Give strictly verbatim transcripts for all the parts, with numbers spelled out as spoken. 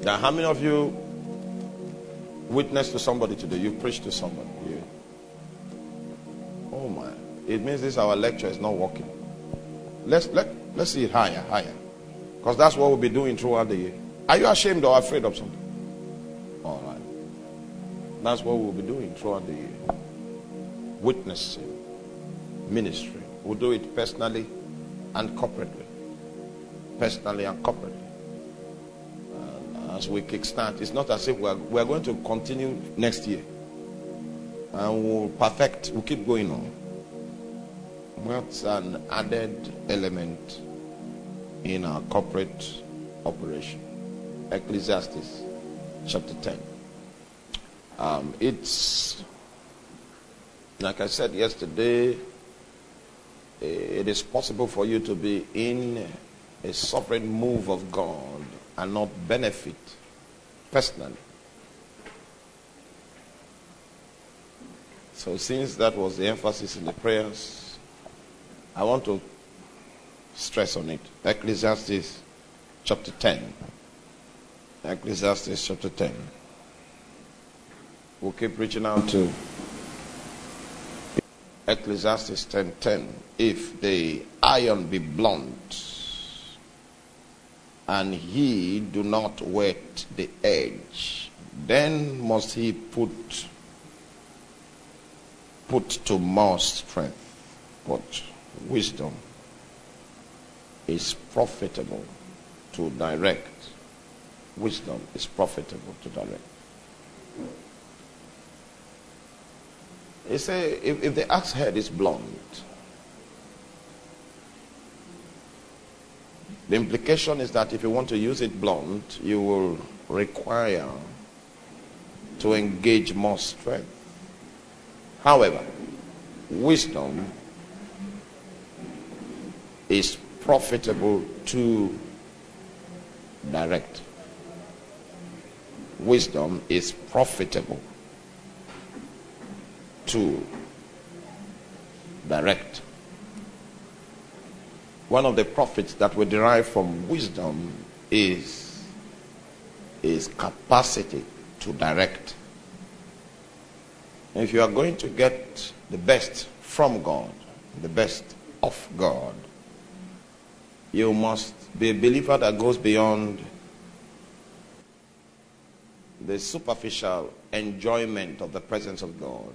Now, how many of you witnessed to somebody today? You preached to somebody. You, oh my. It means this our lecture is not working. Let's let, let's see it higher, higher. Because that's what we'll be doing throughout the year. Are you ashamed or afraid of something? All right. That's what we'll be doing throughout the year. Witnessing, ministry. We'll do it personally and corporately. Personally and corporately. And as we kickstart, it's not as if we're, we're going to continue next year. And we'll perfect, we'll keep going on. That's an added element in our corporate operation. Ecclesiastes chapter ten. Um, it's, like I said yesterday, it is possible for you to be in a sovereign move of God and not benefit personally. So since that was the emphasis in the prayers, I want to stress on it. Ecclesiastes chapter ten. Ecclesiastes chapter ten. We'll keep reaching out to Ecclesiastes ten ten. If the iron be blunt, and he do not whet the edge, then must he put put to more strength. But wisdom is profitable to direct. Wisdom is profitable to direct. They say if, if the axe head is blunt, the implication is that if you want to use it blunt, you will require to engage more strength. However, wisdom is profitable to direct. Wisdom is profitable to direct. One of the profits that we derive from wisdom is, is capacity to direct. If you are going to get the best from God, the best of God, you must be a believer that goes beyond the superficial enjoyment of the presence of God.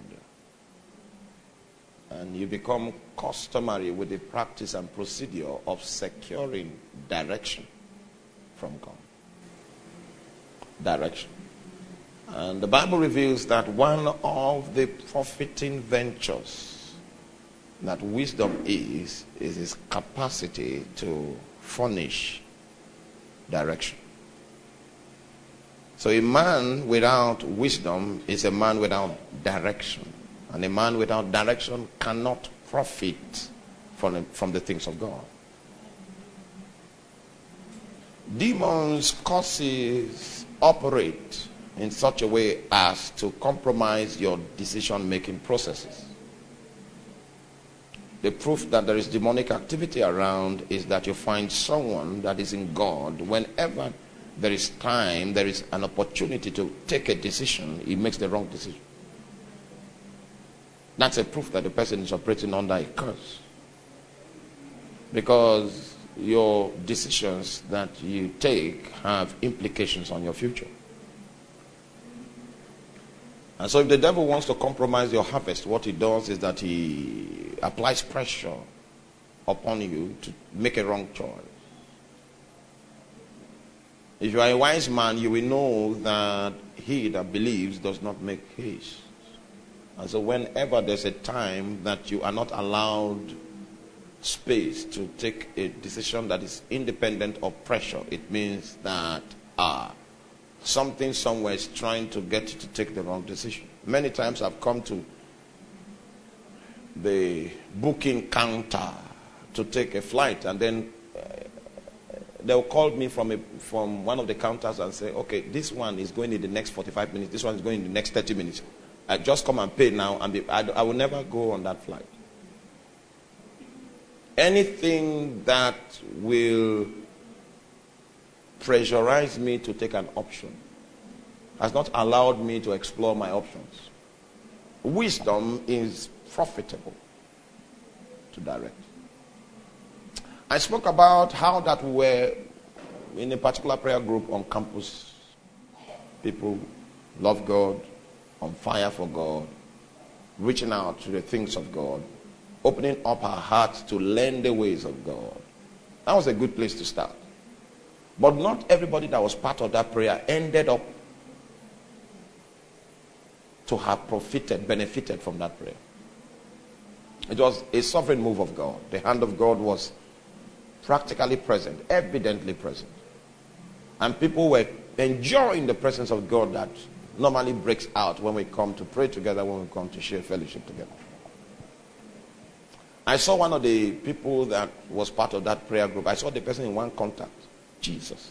And you become customary with the practice and procedure of securing direction from God. Direction. And the Bible reveals that one of the profiting ventures that wisdom is, is its capacity to furnish direction. So a man without wisdom is a man without direction. And a man without direction cannot profit from the, from the things of God. Demons, causes operate in such a way as to compromise your decision-making processes. The proof that there is demonic activity around is that you find someone that is in God. Whenever there is time, there is an opportunity to take a decision, he makes the wrong decision. That's a proof that the person is operating under a curse. Because your decisions that you take have implications on your future. And so if the devil wants to compromise your harvest, what he does is that he applies pressure upon you to make a wrong choice. If you are a wise man, you will know that he that believes does not make haste. And so whenever there's a time that you are not allowed space to take a decision that is independent of pressure, it means that ah, something somewhere is trying to get you to take the wrong decision. Many times I've come to the booking counter to take a flight, and then uh, they'll call me from a, from one of the counters and say, okay, this one is going in the next forty-five minutes, this one is going in the next thirty minutes. I just come and pay now, and be, I, I will never go on that flight. Anything that will pressurized me to take an option, has not allowed me to explore my options. Wisdom is profitable to direct. I spoke about how that we were in a particular prayer group on campus. People love God, on fire for God, reaching out to the things of God, opening up our hearts to learn the ways of God. That was a good place to start. But not everybody that was part of that prayer ended up to have profited, benefited from that prayer. It was a sovereign move of God. The hand of God was practically present, evidently present. And people were enjoying the presence of God that normally breaks out when we come to pray together, when we come to share fellowship together. I saw one of the people that was part of that prayer group. I saw the person in one contact, Jesus.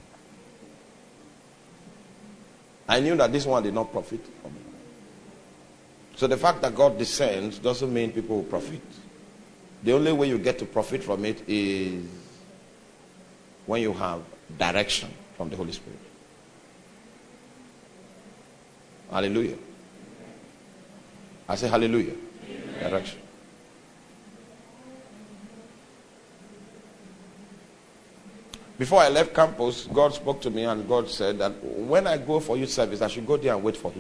I knew that this one did not profit from it. So the fact that God descends doesn't mean people will profit. The only way you get to profit from it is when you have direction from the Holy Spirit. Hallelujah. I say hallelujah. Amen. Direction. Before I left campus, God spoke to me and God said that when I go for youth service, I should go there and wait for him.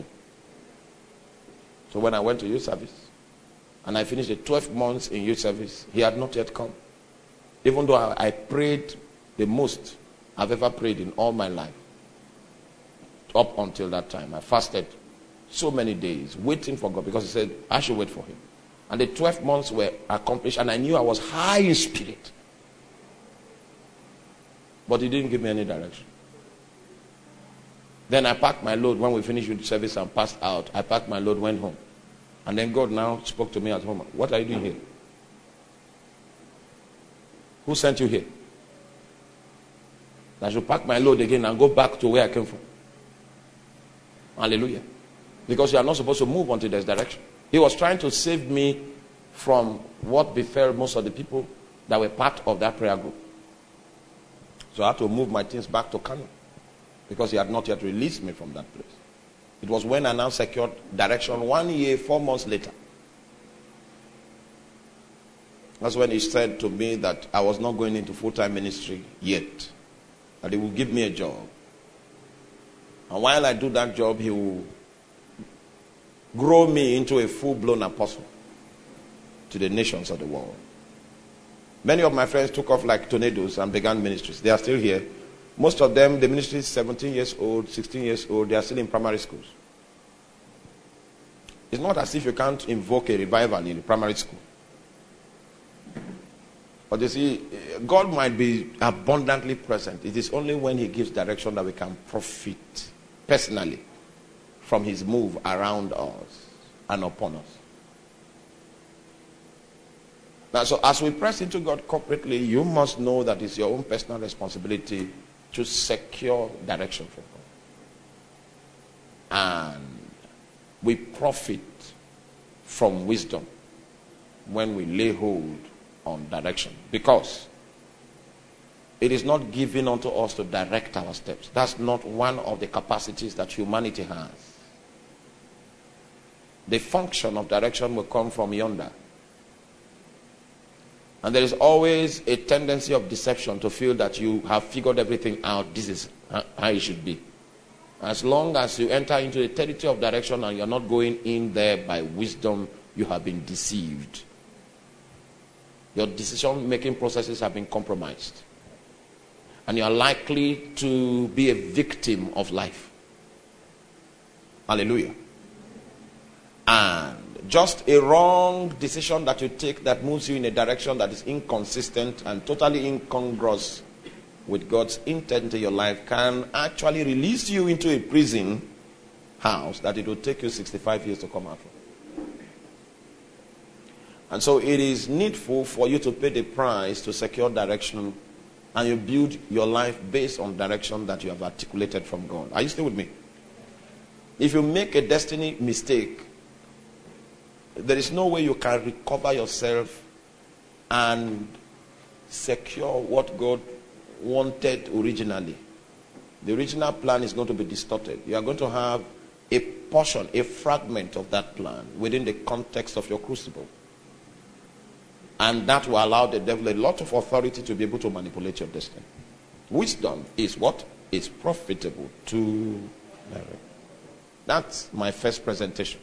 So when I went to youth service and I finished the twelve months in youth service, he had not yet come. Even though I, I prayed the most I've ever prayed in all my life. Up until that time, I fasted so many days waiting for God because he said I should wait for him. And the twelve months were accomplished and I knew I was high in spirit. But he didn't give me any direction. Then I packed my load when we finished with the service and passed out. I packed my load, went home. And then God now spoke to me at home. What are you doing here? Who sent you here? I should pack my load again and go back to where I came from. Hallelujah. Because you are not supposed to move until there's direction. He was trying to save me from what befell most of the people that were part of that prayer group. So I had to move my things back to Kano. Because he had not yet released me from that place. It was when I now secured direction one year, four months later. That's when he said to me that I was not going into full-time ministry yet. That he will give me a job. And while I do that job, he will grow me into a full-blown apostle to the nations of the world. Many of my friends took off like tornadoes and began ministries. They are still here. Most of them, the ministry is seventeen years old, sixteen years old. They are still in primary schools. It's not as if you can't invoke a revival in primary school. But you see, God might be abundantly present. It is only when he gives direction that we can profit personally from his move around us and upon us. Now, so as we press into God corporately, you must know that it's your own personal responsibility to secure direction from God. And we profit from wisdom when we lay hold on direction. Because it is not given unto us to direct our steps. That's not one of the capacities that humanity has. The function of direction will come from yonder. And there is always a tendency of deception to feel that you have figured everything out. This is how it should be. As long as you enter into the territory of direction and you're not going in there by wisdom, you have been deceived. Your decision-making processes have been compromised. And you are likely to be a victim of life. Hallelujah. And just a wrong decision that you take that moves you in a direction that is inconsistent and totally incongruous with God's intent in your life can actually release you into a prison house that it will take you sixty-five years to come out from. And so it is needful for you to pay the price to secure direction, and you build your life based on direction that you have articulated from God. Are you still with me? If you make a destiny mistake, there is no way you can recover yourself and secure what God wanted originally The original plan is going to be distorted. You are going to have a portion, a fragment of that plan within the context of your crucible. And that will allow the devil a lot of authority to be able to manipulate your destiny. Wisdom is what? Is profitable to marry. That's my first presentation.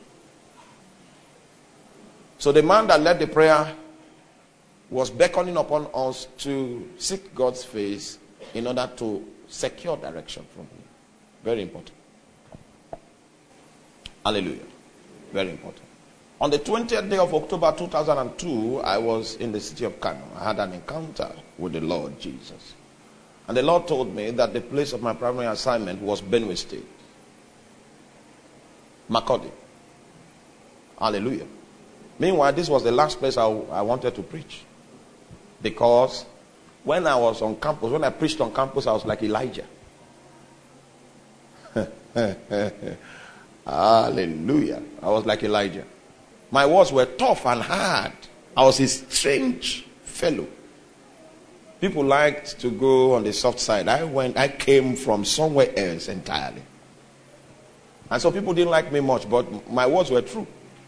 So the man that led the prayer was beckoning upon us to seek God's face in order to secure direction from him. Very important. Hallelujah. Very important. On the twentieth day of October two thousand two, I was in the city of Kano. I had an encounter with the Lord Jesus. And the Lord told me that the place of my primary assignment was Benue State. Makurdi. Hallelujah. Meanwhile, this was the last place I, I wanted to preach. Because when I was on campus, when I preached on campus, I was like Elijah. Hallelujah. I was like Elijah. My words were tough and hard. I was a strange fellow. People liked to go on the soft side. I went, I came from somewhere else entirely. And so people didn't like me much, but my words were true.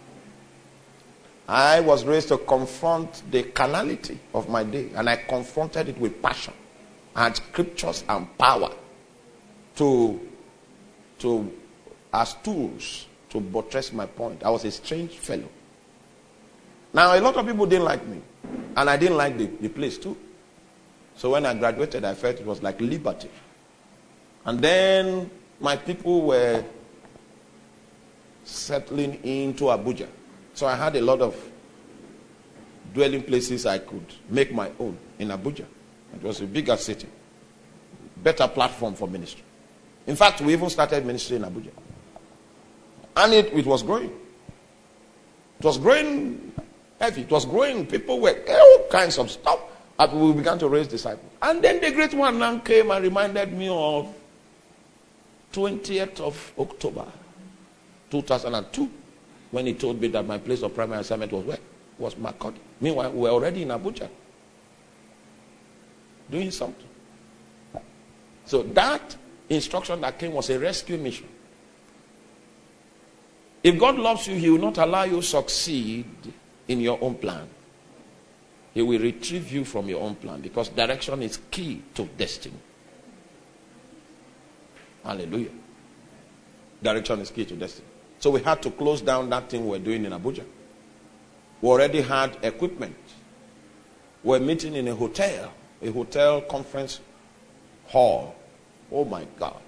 I was raised to confront the carnality of my day, and I confronted it with passion. I had scriptures and power to, to as tools to buttress my point. I was a strange fellow. Now, a lot of people didn't like me, and I didn't like the, the place too. So when I graduated, I felt it was like liberty. And then my people were settling into Abuja. So I had a lot of dwelling places I could make my own in Abuja. It was a bigger city. Better platform for ministry. In fact, we even started ministry in Abuja. And it, it was growing. It was growing heavy. It was growing. People were all kinds of stuff. And we began to raise disciples. And then the great one now came and reminded me of twentieth of October two thousand two. When he told me that my place of primary assignment was where? Was Makurdi. Meanwhile, we were already in Abuja. Doing something. So that instruction that came was a rescue mission. If God loves you, he will not allow you to succeed in your own plan. He will retrieve you from your own plan, because direction is key to destiny. Hallelujah. Direction is key to destiny. So we had to close down that thing we were doing in Abuja. We already had equipment. We were meeting in a hotel, a hotel conference hall. Oh my God.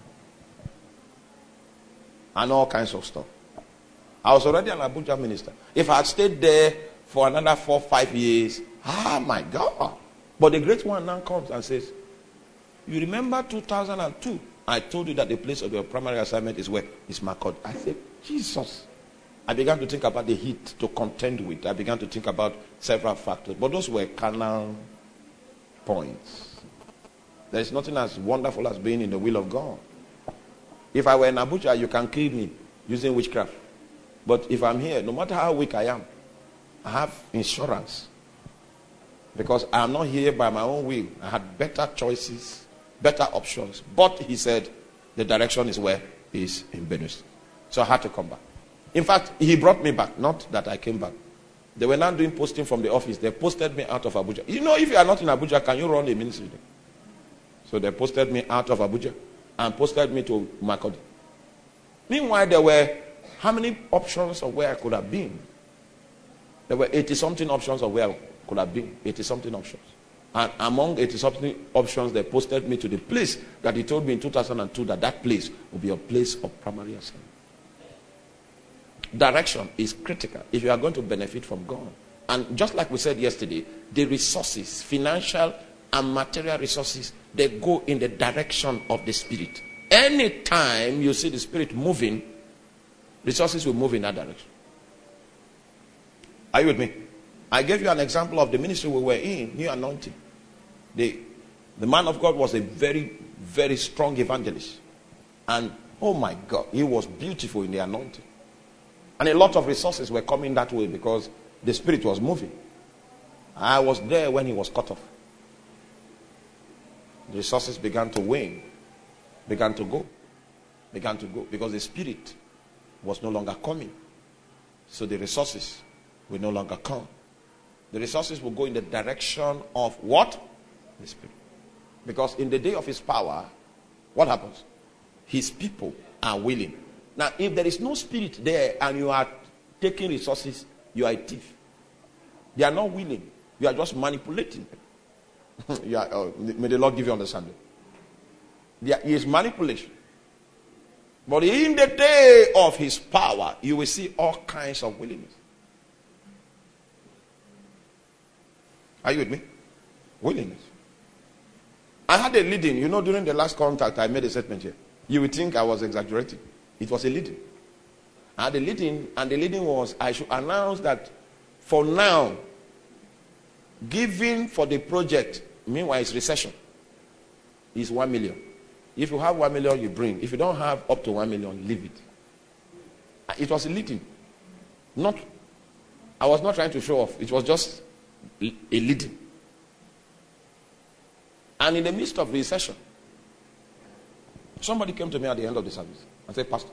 And all kinds of stuff. I was already an Abuja minister. If I had stayed there for another four, five years, ah my God. But the great one now comes and says, you remember two thousand two? I told you that the place of your primary assignment is where? Is Makurdi. I said, Jesus. I began to think about the heat to contend with. I began to think about several factors. But those were carnal points. There is nothing as wonderful as being in the will of God. If I were in Abuja, you can kill me using witchcraft. But if I'm here, no matter how weak I am, I have insurance. Because I am not here by my own will. I had better choices, better options. But he said, the direction is where? Is in Benue. So I had to come back. In fact, he brought me back. Not that I came back. They were now doing posting from the office. They posted me out of Abuja. You know, if you are not in Abuja, can you run a ministry there? So they posted me out of Abuja and posted me to Makurdi. Meanwhile, there were how many options of where I could have been? There were eighty-something options of where I could have been. eighty-something options. And among eighty-something options, they posted me to the place that he told me in two thousand two that that place would be a place of primary assignment. Direction is critical if you are going to benefit from God. And just like we said yesterday, the resources, financial and material resources, they go in the direction of the Spirit. Anytime you see the Spirit moving, resources will move in that direction. Are you with me? I gave you an example of the ministry we were in, New Anointing. The, the man of God was a very, very strong evangelist. And, oh my God, he was beautiful in the anointing. And a lot of resources were coming that way because the Spirit was moving. I was there when he was cut off. The resources began to wane. began to go. Began to go. Because the spirit was no longer coming. So the resources will no longer come. The resources will go in the direction of what? The spirit. Because in the day of his power, what happens? His people are willing. Now, if there is no spirit there and you are taking resources, you are a thief. They are not willing. You are just manipulating. you are, uh, may the Lord give you understanding. There is manipulation. But in the day of his power, you will see all kinds of willingness. Are you with me? Willingness. I had a leading. You know, during the last contact, I made a statement here. You would think I was exaggerating. It was a leading. I had a leading, and the leading was I should announce that for now, giving for the project, meanwhile it's recession, is one million. If you have one million, you bring. If you don't have up to one million, leave it. It was a leading. Not, I was not trying to show off. It was just a leading. And in the midst of recession, somebody came to me at the end of the service and said, Pastor,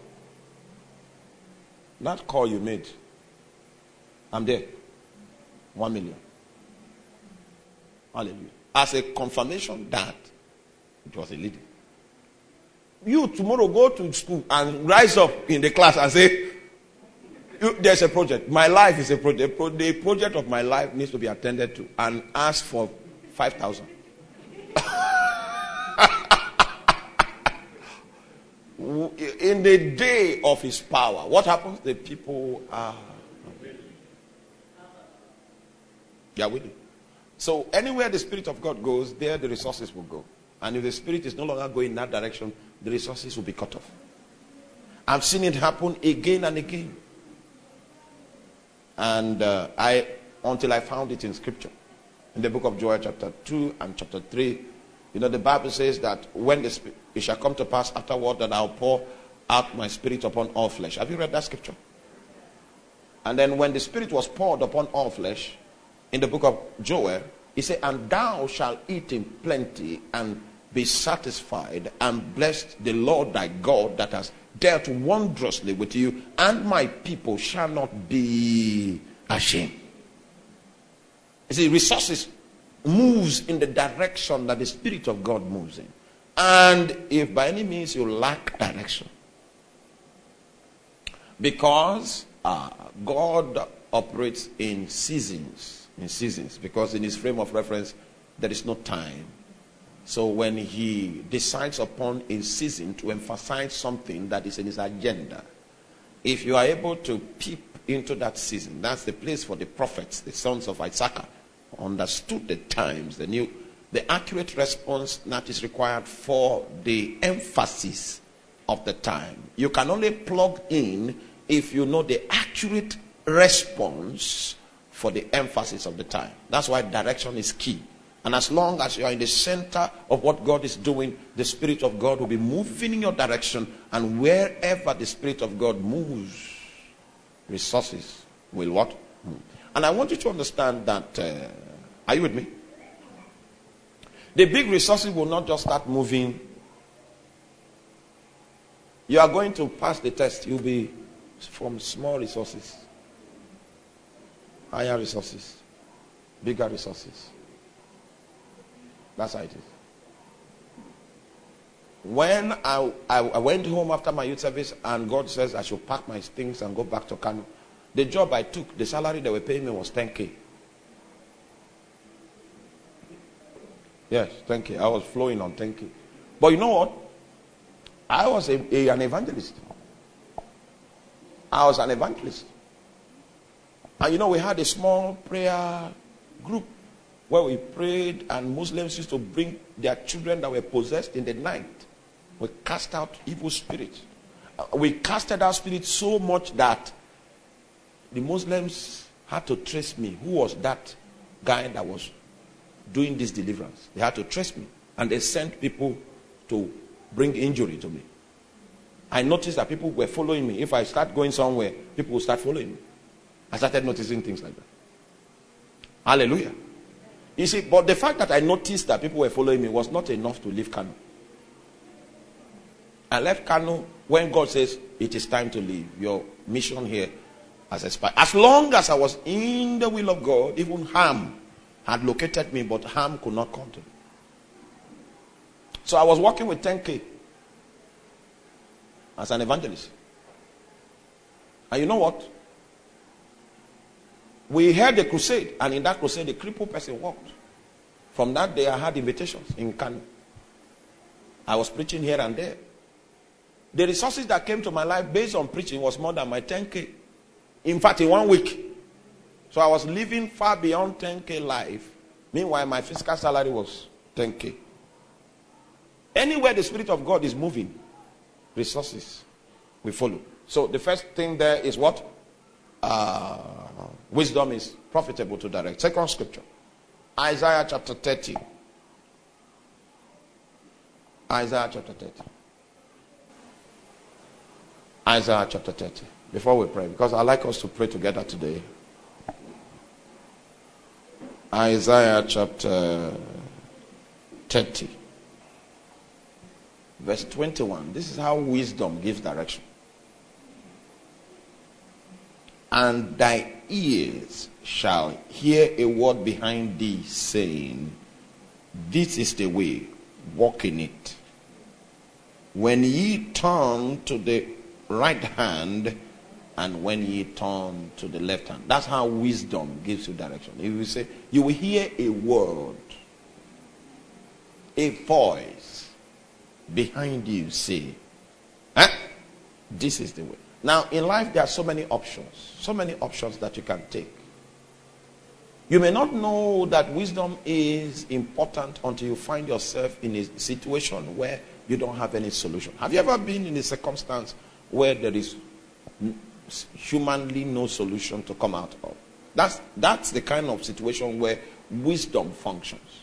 that call you made, I'm there. One million. Hallelujah. As a confirmation that it was a leading. You tomorrow go to school and rise up in the class and say, there's a project. My life is a project. The project of my life needs to be attended to, and ask for five thousand. In the day of his power, what happens? The people are they are willing. So anywhere the Spirit of God goes, there the resources will go. And if the Spirit is no longer going in that direction, the resources will be cut off. I've seen it happen again and again. And uh, I, until I found it in Scripture, in the book of Joel chapter two and chapter three, you know, the Bible says that when the Spirit, it shall come to pass afterward that I'll pour out my Spirit upon all flesh. Have you read that Scripture? And then when the Spirit was poured upon all flesh, in the book of Joel, he said, and thou shalt eat in plenty and be satisfied, and bless the Lord thy God that has dealt wondrously with you, and my people shall not be ashamed. You see, resources moves in the direction that the Spirit of God moves in. And if by any means you lack direction, because uh, God operates in seasons, in seasons, because in his frame of reference, there is no time. So when he decides upon a season to emphasize something that is in his agenda, if you are able to peep into that season, that's the place for the prophets, the sons of Issachar, understood the times, the new, the accurate response that is required for the emphasis of the time. You can only plug in if you know the accurate response for the emphasis of the time. That's why direction is key. And as long as you are in the center of what God is doing, the Spirit of God will be moving in your direction. And wherever the Spirit of God moves, resources will what? Move. And I want you to understand that, uh, are you with me? The big resources will not just start moving. You are going to pass the test. You'll be from small resources, higher resources, bigger resources. That's how it is. When I, I, I went home after my youth service and God says I should pack my things and go back to Kano, the job I took, the salary they were paying me was ten K. Yes, ten K. I was flowing on ten K. But you know what? I was a, a, an evangelist. I was an evangelist. And you know, we had a small prayer group where we prayed, and Muslims used to bring their children that were possessed in the night. We cast out evil spirits. We casted out spirits so much that the Muslims had to trace me. Who was that guy that was doing this deliverance? They had to trace me. And they sent people to bring injury to me. I noticed that people were following me. If I start going somewhere, people will start following me. I started noticing things like that. Hallelujah. You see, but the fact that I noticed that people were following me was not enough to leave Kano. I left Kano when God says it is time to leave. Your mission here has expired. As long as I was in the will of God, even Ham had located me, but Ham could not come to me. So I was working with ten K as an evangelist. And you know what? We had a crusade, and in that crusade, a crippled person walked. From that day, I had invitations in Kano. I was preaching here and there. The resources that came to my life based on preaching was more than my ten K. In fact, in one week. So I was living far beyond ten K life. Meanwhile, my fiscal salary was ten K. Anywhere the Spirit of God is moving, resources will follow. So the first thing there is what? Uh, wisdom is profitable to direct. Second scripture. Isaiah chapter thirty. Isaiah chapter thirty. Isaiah chapter thirty. Before we pray, because I like us to pray together today. Isaiah chapter thirty. Verse twenty-one. This is how wisdom gives direction. And thy ears shall hear a word behind thee, saying, this is the way, walk in it. When ye turn to the right hand, and when ye turn to the left hand. That's how wisdom gives you direction. If you say, you will hear a word, a voice behind you say, huh? This is the way. Now, in life, there are so many options. So many options that you can take. You may not know that wisdom is important until you find yourself in a situation where you don't have any solution. Have you ever been in a circumstance where there is humanly no solution to come out of? That's, that's the kind of situation where wisdom functions.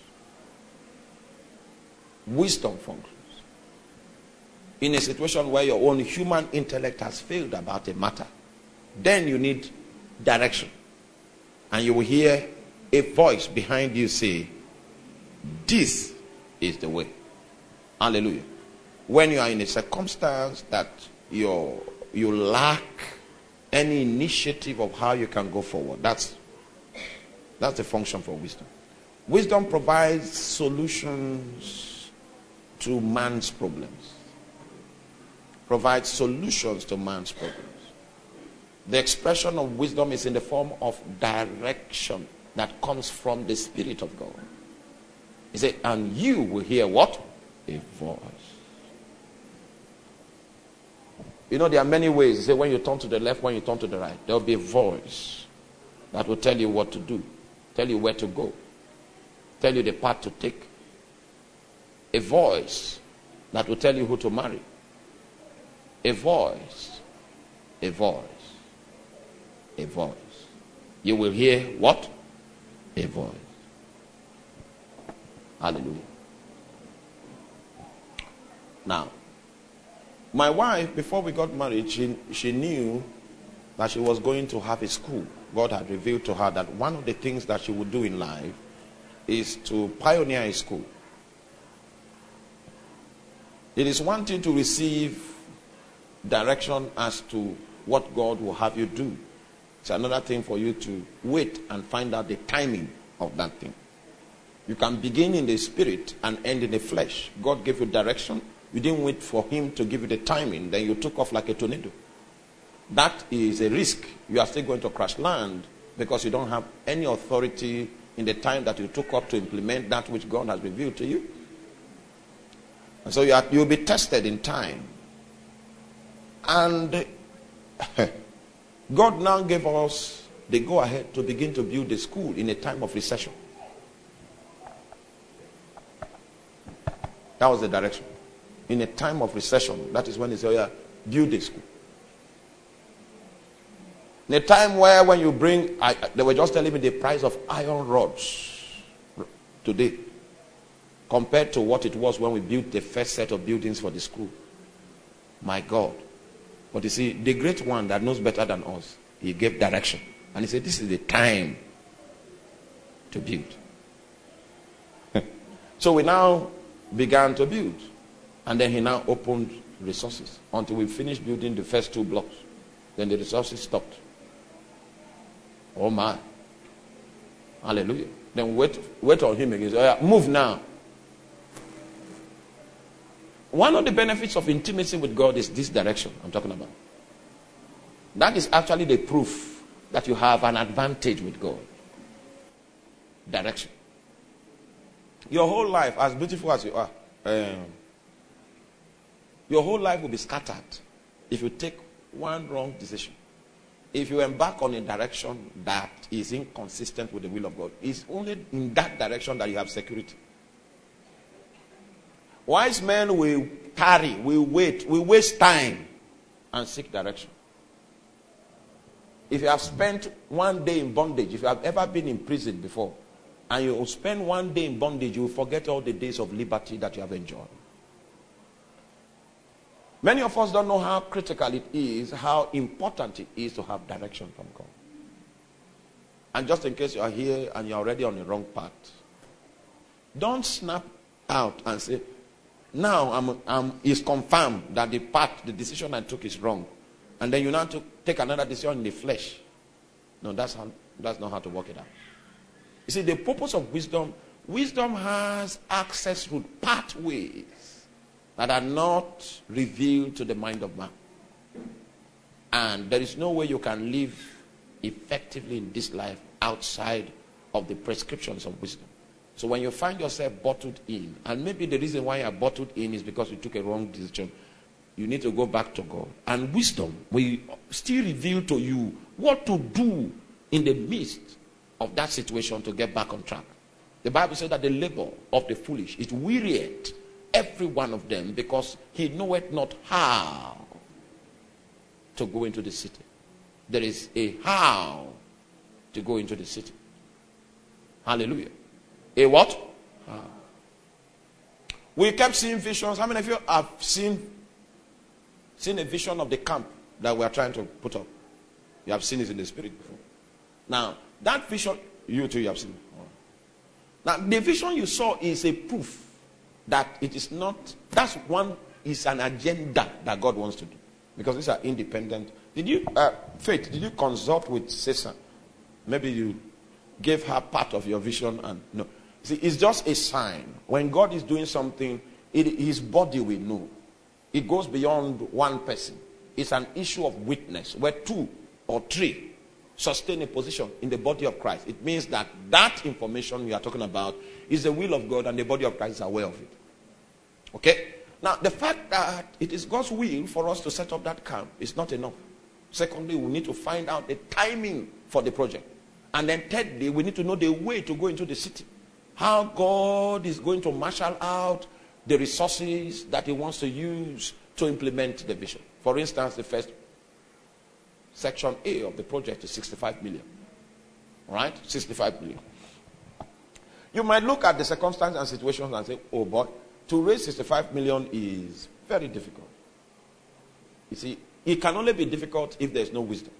Wisdom functions. In a situation where your own human intellect has failed about a matter, then you need direction. And you will hear a voice behind you say, this is the way. Hallelujah. When you are in a circumstance that you you lack any initiative of how you can go forward, that's that's the function for wisdom. Wisdom provides solutions to man's problems. Provides solutions to man's problems. The expression of wisdom is in the form of direction that comes from the Spirit of God. He said, and you will hear what? A voice. You know, there are many ways. He said, when you turn to the left, when you turn to the right, there will be a voice that will tell you what to do, tell you where to go, tell you the path to take. A voice that will tell you who to marry. A voice, a voice, a voice. You will hear what? A voice. Hallelujah. Now, my wife, before we got married, she, she knew that she was going to have a school. God had revealed to her that one of the things that she would do in life is to pioneer a school. It is one thing to receive direction as to what God will have you do. It's another thing for you to wait and find out the timing of that thing. You can begin in the spirit and end in the flesh. God gave you direction. You didn't wait for him to give you the timing. Then you took off like a tornado. That is a risk. You are still going to crash land because you don't have any authority in the time that you took up to implement that which God has revealed to you. And so you are, you'll be tested in time. And God now gave us the go-ahead to begin to build a school in a time of recession. That was the direction. In a time of recession, that is when he said, oh yeah, build a school. In a time where when you bring, I, they were just telling me the price of iron rods today compared to what it was when we built the first set of buildings for the school. My God. But you see, the great one that knows better than us, he gave direction. And he said, this is the time to build. So we now began to build. And then he now opened resources until we finished building the first two blocks. Then the resources stopped. Oh my. Hallelujah. Then wait, wait on him again. So, yeah, move now. One of the benefits of intimacy with God is this direction I'm talking about. That is actually the proof that you have an advantage with God. Direction. Your whole life, as beautiful as you are, um, your whole life will be scattered if you take one wrong decision. If you embark on a direction that is inconsistent with the will of God, it's only in that direction that you have security. Wise men will tarry, will wait, will waste time and seek direction. If you have spent one day in bondage, if you have ever been in prison before, and you spend one day in bondage, you will forget all the days of liberty that you have enjoyed. Many of us don't know how critical it is, how important it is to have direction from God. And just in case you are here and you're already on the wrong path, don't snap out and say, now I'm, I'm, it's confirmed that the path, the decision I took is wrong. And then you now to take another decision in the flesh. No, that's, how, that's not how to work it out. You see, the purpose of wisdom, wisdom has access through pathways that are not revealed to the mind of man. And there is no way you can live effectively in this life outside of the prescriptions of wisdom. So when you find yourself bottled in, and maybe the reason why you are bottled in is because you took a wrong decision, you need to go back to God. And wisdom will still reveal to you what to do in the midst of that situation to get back on track. The Bible says that the labor of the foolish is wearied every one of them, because he knoweth not how to go into the city. There is a how to go into the city. Hallelujah. A what? How. We kept seeing visions. How many of you have seen, seen a vision of the camp that we are trying to put up? You have seen it in the spirit before. Now, that vision, you too, you have seen it. Now, the vision you saw is a proof that it is not, that's one, is an agenda that God wants to do. Because these are independent. Did you, uh, Faith, did you consult with Caesar? Maybe you gave her part of your vision and no. See, it's just a sign. When God is doing something, it, his body will know. It goes beyond one person. It's an issue of witness, where two or three sustain a position in the body of Christ. It means that that information we are talking about is the will of God, and the body of Christ is aware of it. Okay? Now, the fact that it is God's will for us to set up that camp is not enough. Secondly, we need to find out the timing for the project. And then thirdly, we need to know the way to go into the city. How God is going to marshal out the resources that he wants to use to implement the vision. For instance, the first section A of the project is sixty-five million. Right? sixty-five million. You might look at the circumstances and situations and say, oh boy, to raise sixty-five million is very difficult. You see, it can only be difficult if there is no wisdom.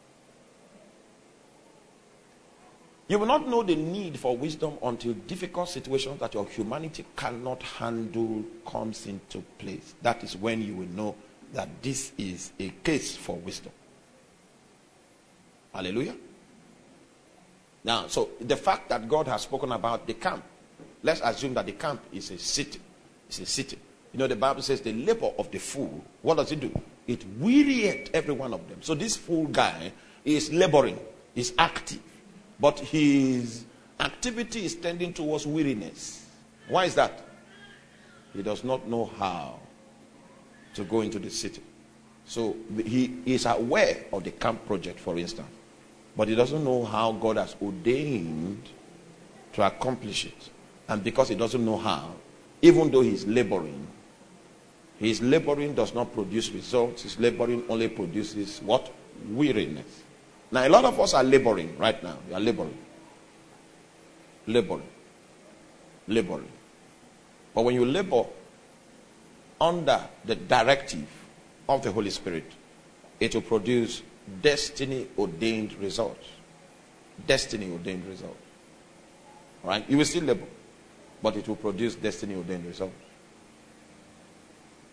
You will not know the need for wisdom until difficult situations that your humanity cannot handle comes into place. That is when you will know that this is a case for wisdom. Hallelujah. Now, so the fact that God has spoken about the camp, let's assume that the camp is a city. It's a city. You know, the Bible says the labor of the fool, what does it do? It wearieth every one of them. So this fool guy is laboring, is active. But his activity is tending towards weariness. Why is that? He does not know how to go into the city. So he is aware of the camp project, for instance. But he doesn't know how God has ordained to accomplish it. And because he doesn't know how, even though he's laboring, his laboring does not produce results. His laboring only produces what? Weariness. Now, a lot of us are laboring right now. We are laboring. Laboring. Laboring. But when you labor under the directive of the Holy Spirit, it will produce destiny-ordained results. Destiny-ordained results. All right? You will still labor, but it will produce destiny-ordained results.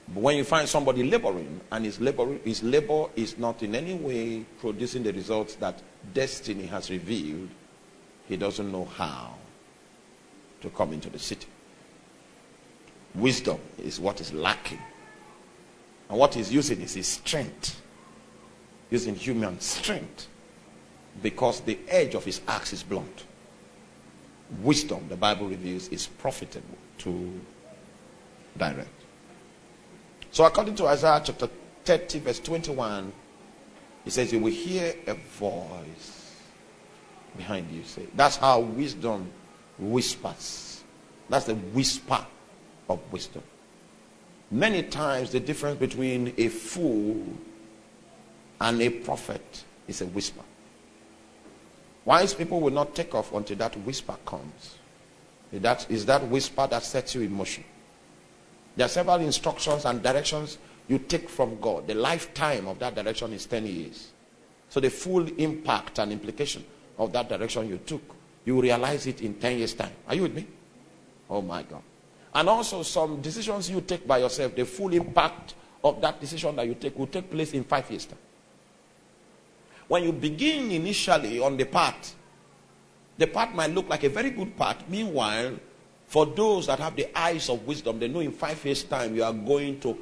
But when you find somebody laboring, and his labor, his labor is not in any way producing the results that destiny has revealed, he doesn't know how to come into the city. Wisdom is what is lacking. And what he's using is his strength. Using human strength. Because the edge of his axe is blunt. Wisdom, the Bible reveals, is profitable to direct. So according to Isaiah chapter thirty verse twenty-one, it says you will hear a voice behind you. Say, that's how wisdom whispers. That's the whisper of wisdom. Many times the difference between a fool and a prophet is a whisper. Wise people will not take off until that whisper comes. That is that whisper that sets you in motion. There are several instructions and directions you take from God. The lifetime of that direction is ten years. So the full impact and implication of that direction you took, you realize it in ten years' time. Are you with me? Oh my God. And also some decisions you take by yourself, the full impact of that decision that you take will take place in five years' time. When you begin initially on the path, the path might look like a very good path. Meanwhile, for those that have the eyes of wisdom, they know in five years' time you are going to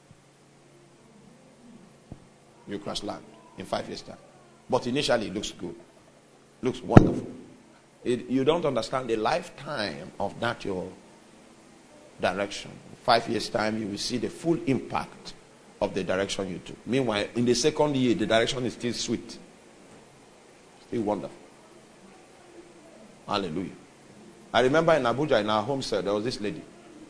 you crash land in five years' time. But initially it looks good. Looks wonderful. It, you don't understand the lifetime of that your direction. In five years' time you will see the full impact of the direction you took. Meanwhile, in the second year, the direction is still sweet. Still wonderful. Hallelujah. I remember in Abuja, in our homestead, there was this lady.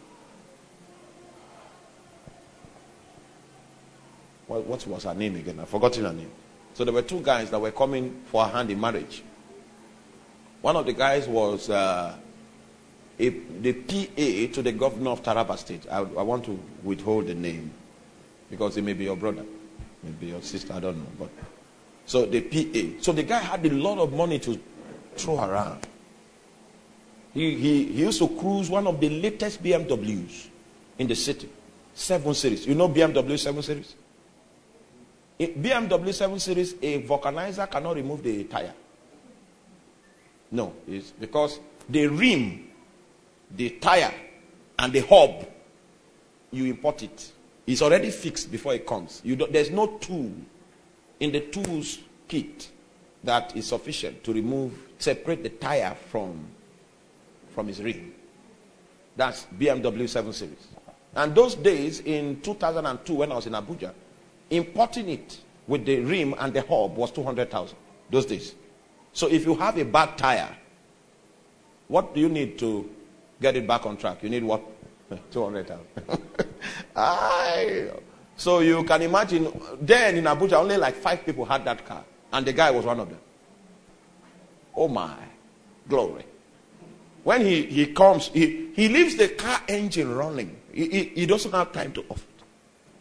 What, what was her name again? I've forgotten her name. So there were two guys that were coming for her hand in marriage. One of the guys was uh, a, the P A to the governor of Taraba State. I, I want to withhold the name because it may be your brother, maybe your sister, I don't know. But so the P A. So the guy had a lot of money to throw around. He, he, he used to cruise one of the latest B M Ws in the city. seven series. You know B M W seven series? In B M W seven series, a vulcanizer cannot remove the tire. No, it's because the rim, the tire, and the hub, you import it. It's already fixed before it comes. You don't, there's no tool in the tools kit that is sufficient to remove, separate the tire from from his rim. That's B M W seven series. And those days in two thousand two, when I was in Abuja, importing it with the rim and the hub was two hundred thousand. Those days. So if you have a bad tire, what do you need to get it back on track? You need what? two hundred thousand. So you can imagine, then in Abuja, only like five people had that car. And the guy was one of them. Oh my, glory. When he, he comes, he, he leaves the car engine running. He, he, he doesn't have time to off it.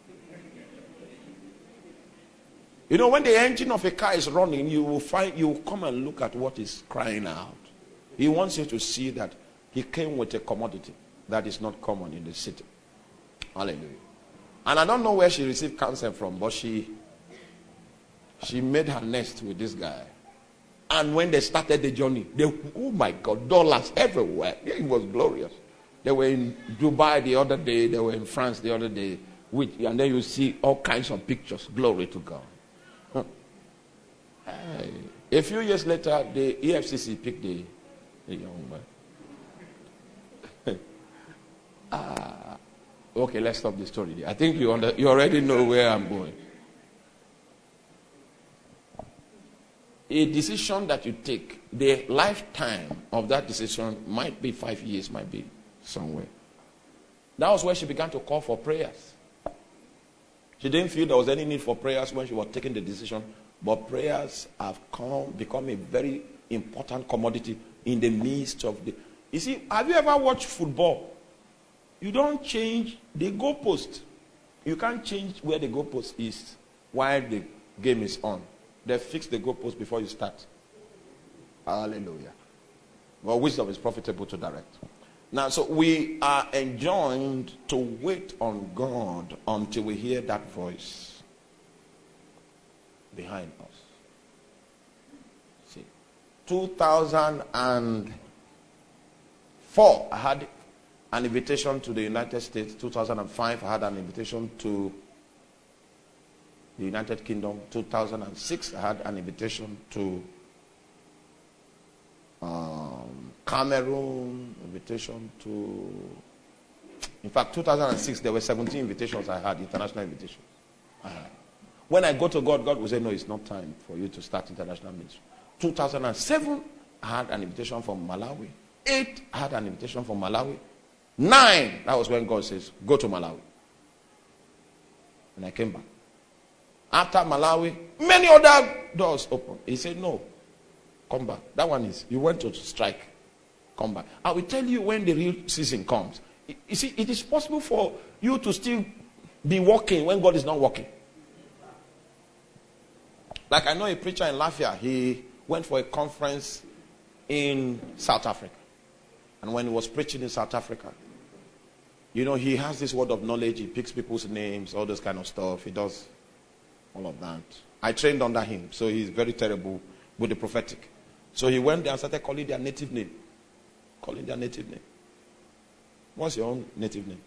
You know, when the engine of a car is running, you will find, you will come and look at what is crying out. He wants you to see that he came with a commodity that is not common in the city. Hallelujah. And I don't know where she received counsel from, but she, she made her nest with this guy. And when they started the journey, they, oh my God, dollars everywhere. It was glorious. They were in Dubai the other day. They were in France the other day. Which, and then you see all kinds of pictures. Glory to God. Huh. Hey. A few years later, the E F C C picked the, the young man. ah, okay, let's stop the story there. I think you, under, you already know where I'm going. A decision that you take, the lifetime of that decision might be five years, might be somewhere. That was where she began to call for prayers. She didn't feel there was any need for prayers when she was taking the decision, but prayers have come, become a very important commodity in the midst of the... You see, have you ever watched football? You don't change the goalpost. You can't change where the goalpost is while the game is on. They fix the goalpost before you start. Hallelujah. Well, wisdom is profitable to direct. Now, so we are enjoined to wait on God until we hear that voice behind us. See, two thousand four, I had an invitation to the United States. two thousand five, I had an invitation to the United Kingdom. two thousand six, I had an invitation to um, Cameroon, invitation to... In fact, two thousand six, there were seventeen invitations I had, international invitations. I had. When I go to God, God will say, no, it's not time for you to start international ministry. two thousand seven, I had an invitation from Malawi. eight, I had an invitation from Malawi. nine, that was when God says, go to Malawi. And I came back. After Malawi, many other doors opened. He said, no, come back. That one is, you went to strike. Come back. I will tell you when the real season comes. You see, it is possible for you to still be working when God is not working. Like I know a preacher in Lafayette, he went for a conference in South Africa. And when he was preaching in South Africa, you know, he has this word of knowledge. He picks people's names, all those kind of stuff. He does all of that. I trained under him, so he's very terrible with the prophetic. So he went there and started calling their native name. Calling their native name. What's your own native name?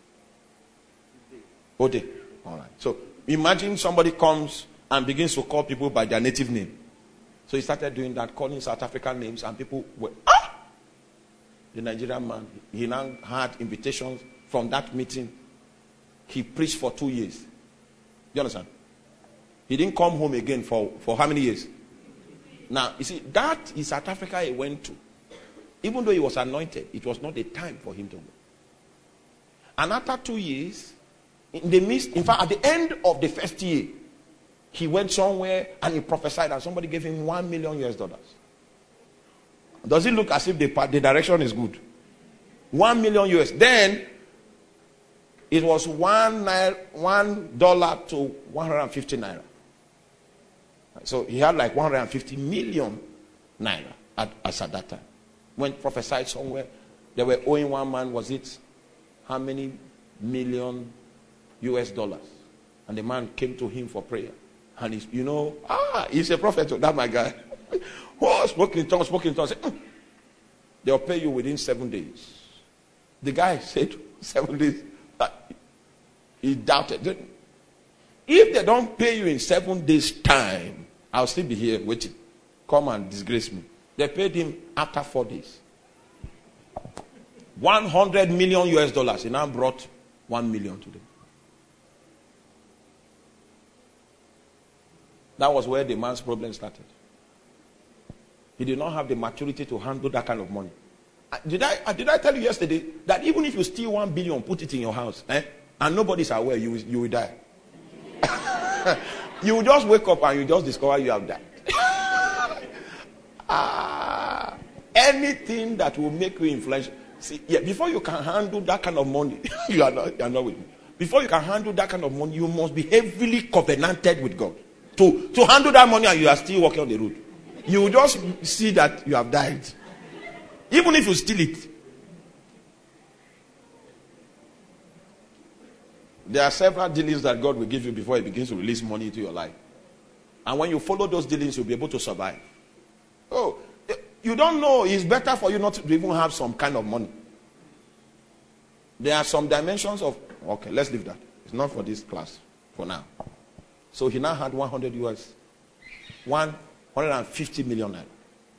Ode. All right. So imagine somebody comes and begins to call people by their native name. So he started doing that, calling South African names, and people were, ah! The Nigerian man, he now had invitations from that meeting. He preached for two years. You understand? He didn't come home again for, for how many years? Now, you see, that is South Africa he went to. Even though he was anointed, it was not the time for him to go. And after two years, in the midst, in fact, at the end of the first year, he went somewhere and he prophesied and somebody gave him one million U S dollars. Does it look as if the, the direction is good? One million U S. Then, it was one, naira, one dollar to one hundred fifty naira. So he had like one hundred fifty million naira at, as at that time. When prophesied somewhere, they were owing one man, was it how many million U S dollars? And the man came to him for prayer. And he's, you know, ah, he's a prophet. That my guy. Oh, spoke in tongues, spoke in tongues. Mm. They'll pay you within seven days. The guy said seven days. He doubted. If they don't pay you in seven days' time, I'll still be here waiting. Come and disgrace me. They paid him after four days. one hundred million U S dollars. He now brought one million to them. That was where the man's problem started. He did not have the maturity to handle that kind of money. Did I, did I tell you yesterday that even if you steal one billion, put it in your house, eh, and nobody's aware, you will, you will die. You will just wake up and you just discover you have died. uh, anything that will make you influential. See, yeah, before you can handle that kind of money, you are not, you are not with me. Before you can handle that kind of money, you must be heavily covenanted with God. To, to handle that money and you are still walking on the road. You will just see that you have died. Even if you steal it. There are several dealings that God will give you before He begins to release money into your life. And when you follow those dealings, you'll be able to survive. Oh, you don't know. It's better for you not to even have some kind of money. There are some dimensions of... Okay, let's leave that. It's not for this class for now. So he now had one hundred U S. one hundred fifty million naira.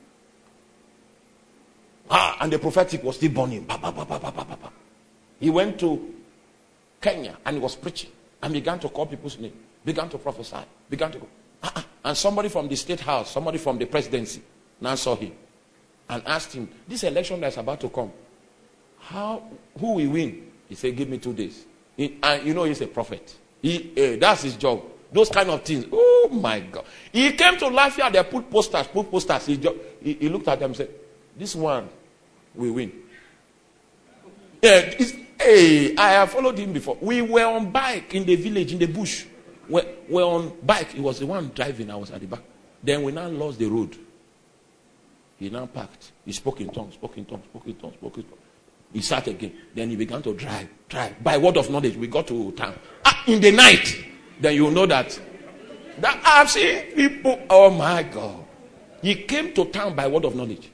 Ah, and the prophetic was still burning. Ba, ba, ba, ba, ba, ba, ba. He went to Kenya and he was preaching and began to call people's name, began to prophesy, began to go. Ah, ah. And somebody from the state house, somebody from the presidency now saw him and asked him, this election that's about to come, how, who will win? He said, give me two days. He, and you know he's a prophet. He, uh, that's his job. Those kind of things. Oh my God. He came to Lafayette, they put posters, put posters. He, he, he looked at them and said, this one will win. Yeah, hey, I have followed him before. We were on bike in the village, in the bush. We were on bike. He was the one driving. I was at the back. Then we now lost the road. He now parked. He spoke in tongues, spoke in tongues, spoke in tongues, spoke in tongues. He sat again. Then he began to drive, drive. By word of knowledge, we got to town. Ah, in the night, then you know that. That I've seen people, oh my God. He came to town by word of knowledge.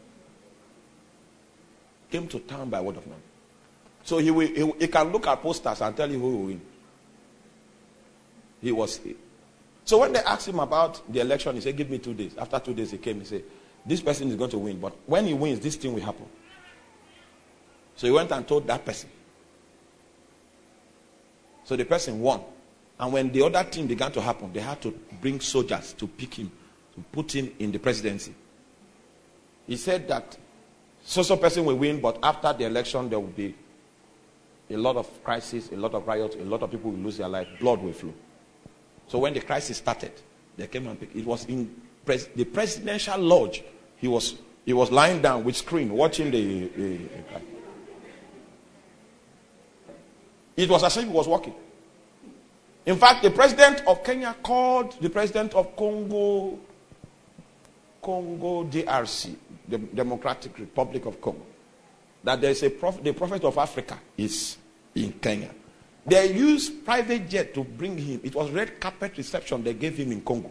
Came to town by word of knowledge. So he, will, he, he can look at posters and tell you who will win. He was. So when they asked him about the election, he said, give me two days. After two days, he came and said, this person is going to win. But when he wins, this thing will happen. So he went and told that person. So the person won. And when the other thing began to happen, they had to bring soldiers to pick him, to put him in the presidency. He said that so-so person will win, but after the election, there will be a lot of crisis, a lot of riots, a lot of people will lose their life, blood will flow. So when the crisis started, they came and picked. It was in pres- the presidential lodge. He was he was lying down with screen, watching the, the, the It was as if he was walking. In fact, the president of Kenya called the president of Congo, Congo D R C, the Democratic Republic of Congo, that there is a prophet, the prophet of Africa is in Kenya. They used private jet to bring him. It was red carpet reception they gave him in Congo.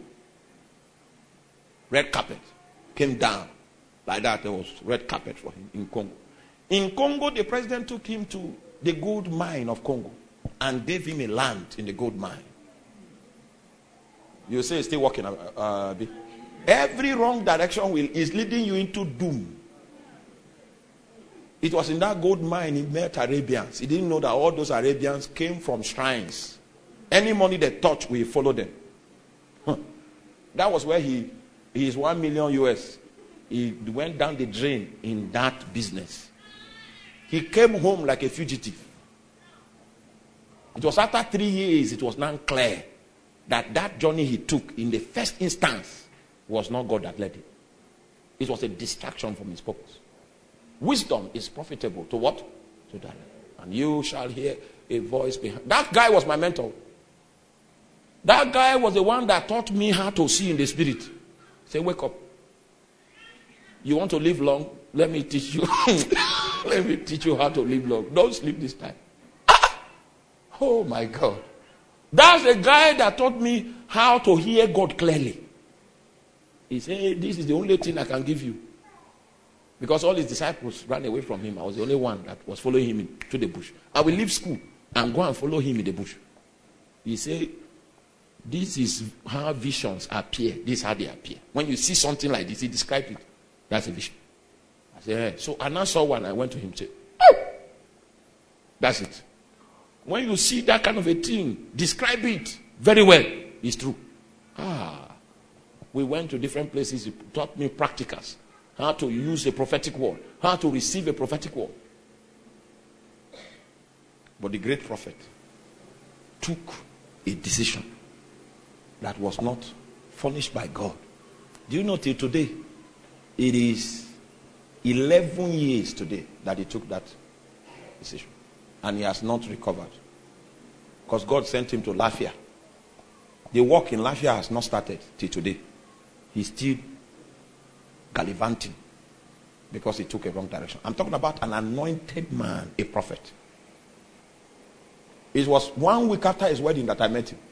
Red carpet came down like that. There was red carpet for him in Congo. In Congo, the president took him to the gold mine of Congo and gave him a land in the gold mine. You say it's still working. Uh, uh, every wrong direction will, is leading you into doom. It was in that gold mine he met Arabians. He didn't know that all those Arabians came from shrines. Any money they touch will follow them. Huh. That was where he, his one million U S, he went down the drain in that business. He came home like a fugitive. It was after three years it was now clear that that journey he took in the first instance was not God that led him. It was a distraction from his purpose. Wisdom is profitable to what? To that. And you shall hear a voice behind. That guy was my mentor. That guy was the one that taught me how to see in the spirit. Say, wake up. You want to live long? Let me teach you. Let me teach you how to live long. Don't sleep this time. Ah! Oh my God. That's the guy that taught me how to hear God clearly. He said, hey, this is the only thing I can give you. Because all his disciples ran away from him. I was the only one that was following him into the bush. I will leave school and go and follow him in the bush. He said, this is how visions appear. This is how they appear. When you see something like this, he described it. That's a vision. I said, hey. So I now saw one. I went to him and said, oh! That's it. When you see that kind of a thing, describe it very well. It's true. Ah. We went to different places. He taught me practicals. How to use a prophetic word. How to receive a prophetic word. But the great prophet took a decision that was not furnished by God. Do you know till today, it is eleven years today that he took that decision. And he has not recovered. Because God sent him to Lafia. The work in Lafia has not started till today. He's still gallivanting because he took a wrong direction. I'm talking about an anointed man, a prophet. It was one week after his wedding that I met him.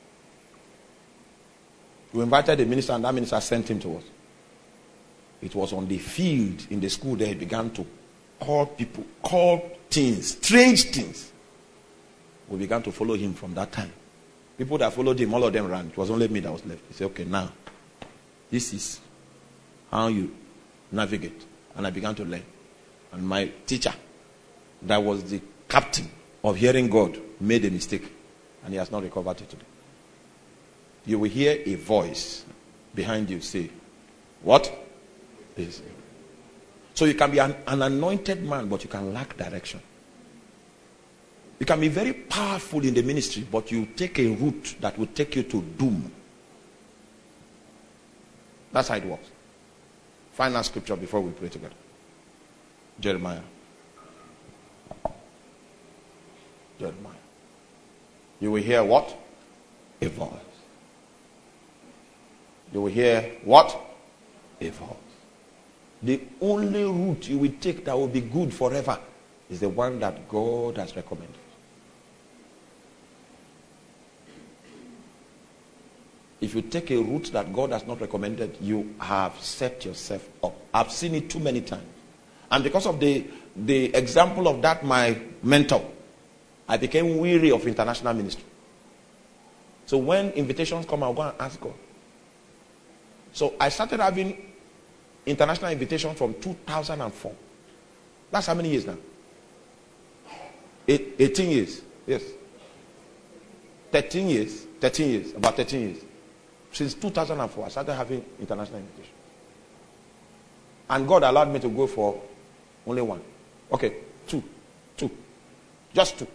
We invited the minister and that minister sent him to us. It was on the field in the school there he began to call people, call things, strange things. We began to follow him from that time. People that followed him, all of them ran. It was only me that was left. He said, okay, now, this is how you navigate. And I began to learn. And my teacher, that was the captain of hearing God, made a mistake. And he has not recovered it today. You will hear a voice behind you say, what? This. So you can be an, an anointed man, but you can lack direction. You can be very powerful in the ministry, but you take a route that will take you to doom. That's how it works. Final scripture before we pray together. Jeremiah. Jeremiah. You will hear what? A voice. You will hear what? A voice. The only route you will take that will be good forever is the one that God has recommended. If you take a route that God has not recommended, you have set yourself up. I've seen it too many times. And because of the, the example of that, my mentor, I became weary of international ministry. So when invitations come, I'll go and ask God. So I started having international invitations from two thousand four. That's how many years now? Eight, eighteen years. Yes. thirteen years. thirteen years. About thirteen years. Since two thousand four, I started having international invitations. And God allowed me to go for only one. Okay, two. Two. Just two.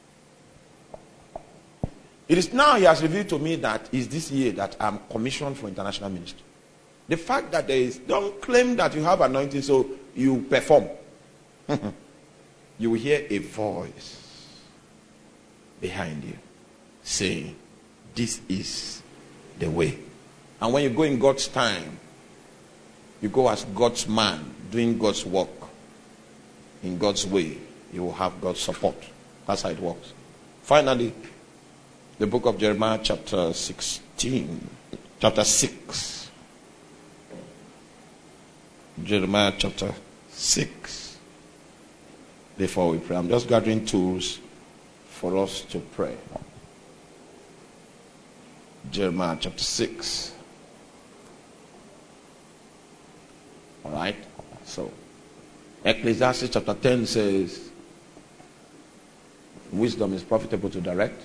It is now he has revealed to me that it's this year that I'm commissioned for international ministry. The fact that there is, don't claim that you have anointing so you perform. You will hear a voice behind you saying, this is the way. And when you go in God's time, you go as God's man, doing God's work in God's way, you will have God's support. That's how it works. Finally, the book of Jeremiah chapter sixteen, chapter six. Jeremiah chapter six. Before we pray, I'm just gathering tools for us to pray. Jeremiah chapter six. All right. So, Ecclesiastes chapter ten says, wisdom is profitable to direct.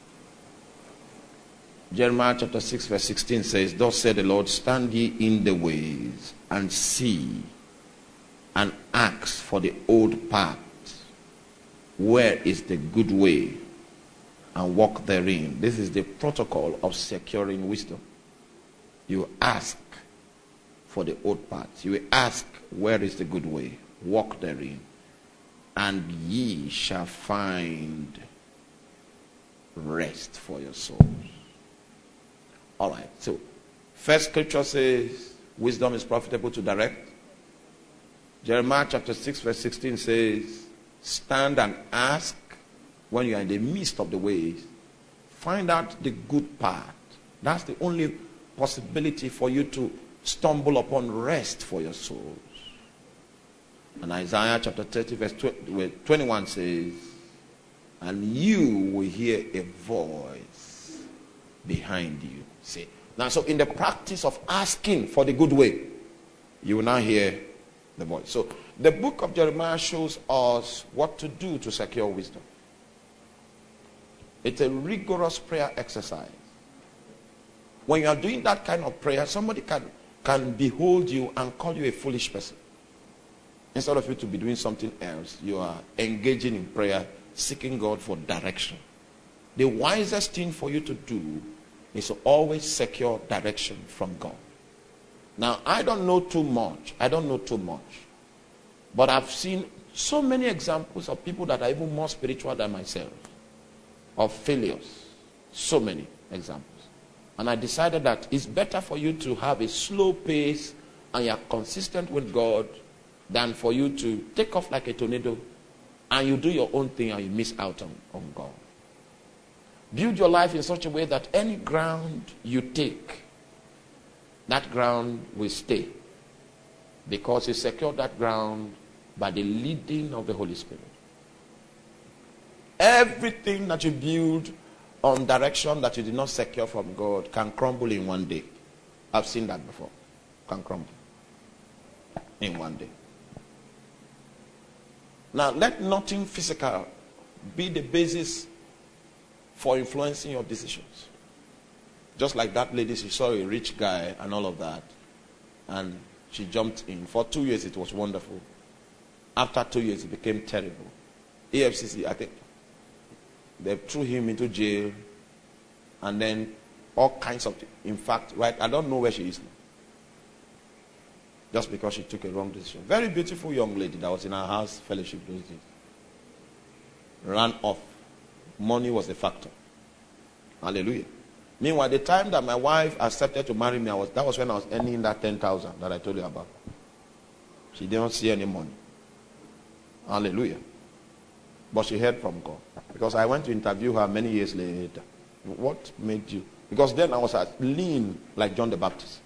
Jeremiah chapter six verse sixteen says, thus said the Lord, stand ye in the ways and see and ask for the old path, where is the good way, and walk therein. This is the protocol of securing wisdom. You ask for the old path. You ask, where is the good way, walk therein, and ye shall find rest for your souls. All right, so first scripture says wisdom is profitable to direct. Jeremiah chapter six verse sixteen says, stand and ask when you are in the midst of the ways. Find out the good path. That's the only possibility for you to stumble upon rest for your souls. And Isaiah chapter thirty verse twenty-one says, and you will hear a voice behind you. See. Now, so in the practice of asking for the good way, you will now hear the voice. So the book of Jeremiah shows us what to do to secure wisdom. It's a rigorous prayer exercise. When you are doing that kind of prayer, somebody can, can behold you and call you a foolish person. Instead of you to be doing something else, you are engaging in prayer, seeking God for direction. The wisest thing for you to do is to always secure direction from God. Now, I don't know too much. I don't know too much. But I've seen so many examples of people that are even more spiritual than myself, of failures. So many examples. And I decided that it's better for you to have a slow pace and you're consistent with God than for you to take off like a tornado and you do your own thing and you miss out on, on God. Build your life in such a way that any ground you take, that ground will stay. Because you secure that ground by the leading of the Holy Spirit. Everything that you build on direction that you did not secure from God can crumble in one day. I've seen that before. Can crumble in one day. Now, let nothing physical be the basis for influencing your decisions. Just like that lady, she saw a rich guy and all of that, and she jumped in. For two years, it was wonderful. After two years, it became terrible. E F C C, I think, they threw him into jail, and then all kinds of things. In fact, right, I don't know where she is now. Just because she took a wrong decision. Very beautiful young lady that was in our house fellowship those days. Ran off. Money was a factor. Hallelujah. Meanwhile, the time that my wife accepted to marry me, I was, that was when I was earning that ten thousand that I told you about. She didn't see any money. Hallelujah. But she heard from God. Because I went to interview her many years later. What made you? Because then I was at lean like John the Baptist.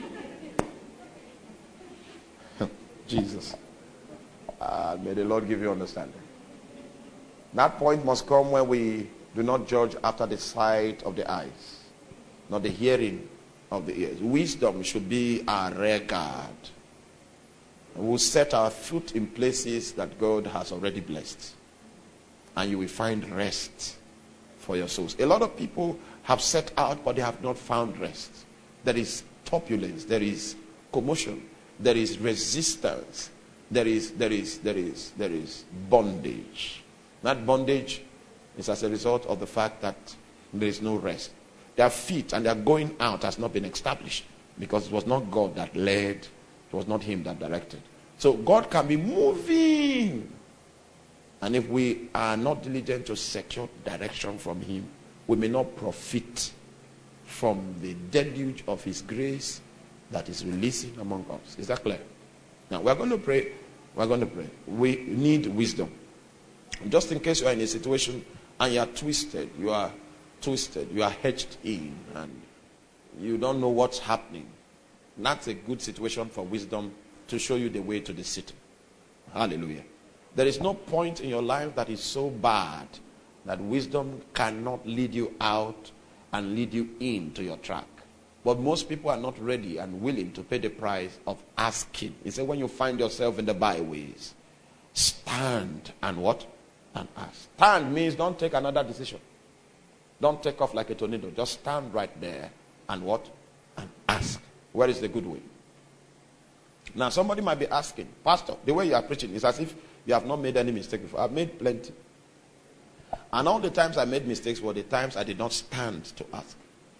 Jesus. Uh, may the Lord give you understanding. That point must come when we do not judge after the sight of the eyes, not the hearing of the ears. Wisdom should be our record. We'll set our foot in places that God has already blessed. And you will find rest for your souls. A lot of people have set out, but they have not found rest. There is turbulence. There is commotion. There is resistance. There is, there is, there is, there is bondage. That bondage is as a result of the fact that there is no rest. Their feet and their going out has not been established because it was not God that led. It was not him that directed. So God can be moving. And if we are not diligent to secure direction from him, we may not profit from the deluge of his grace that is releasing among us. Is that clear? Now, we're going to pray. We're going to pray. We need wisdom. Just in case you are in a situation and you are twisted, you are twisted, you are hedged in, and you don't know what's happening. That's a good situation for wisdom to show you the way to the city. Hallelujah. There is no point in your life that is so bad that wisdom cannot lead you out and lead you into your track. But most people are not ready and willing to pay the price of asking. He said, when you find yourself in the byways, stand and what? And ask. Stand means don't take another decision. Don't take off like a tornado. Just stand right there and what? And ask. Where is the good way? Now somebody might be asking, Pastor, the way you are preaching is as if you have not made any mistake before. I've made plenty. And all the times I made mistakes were the times I did not stand to ask.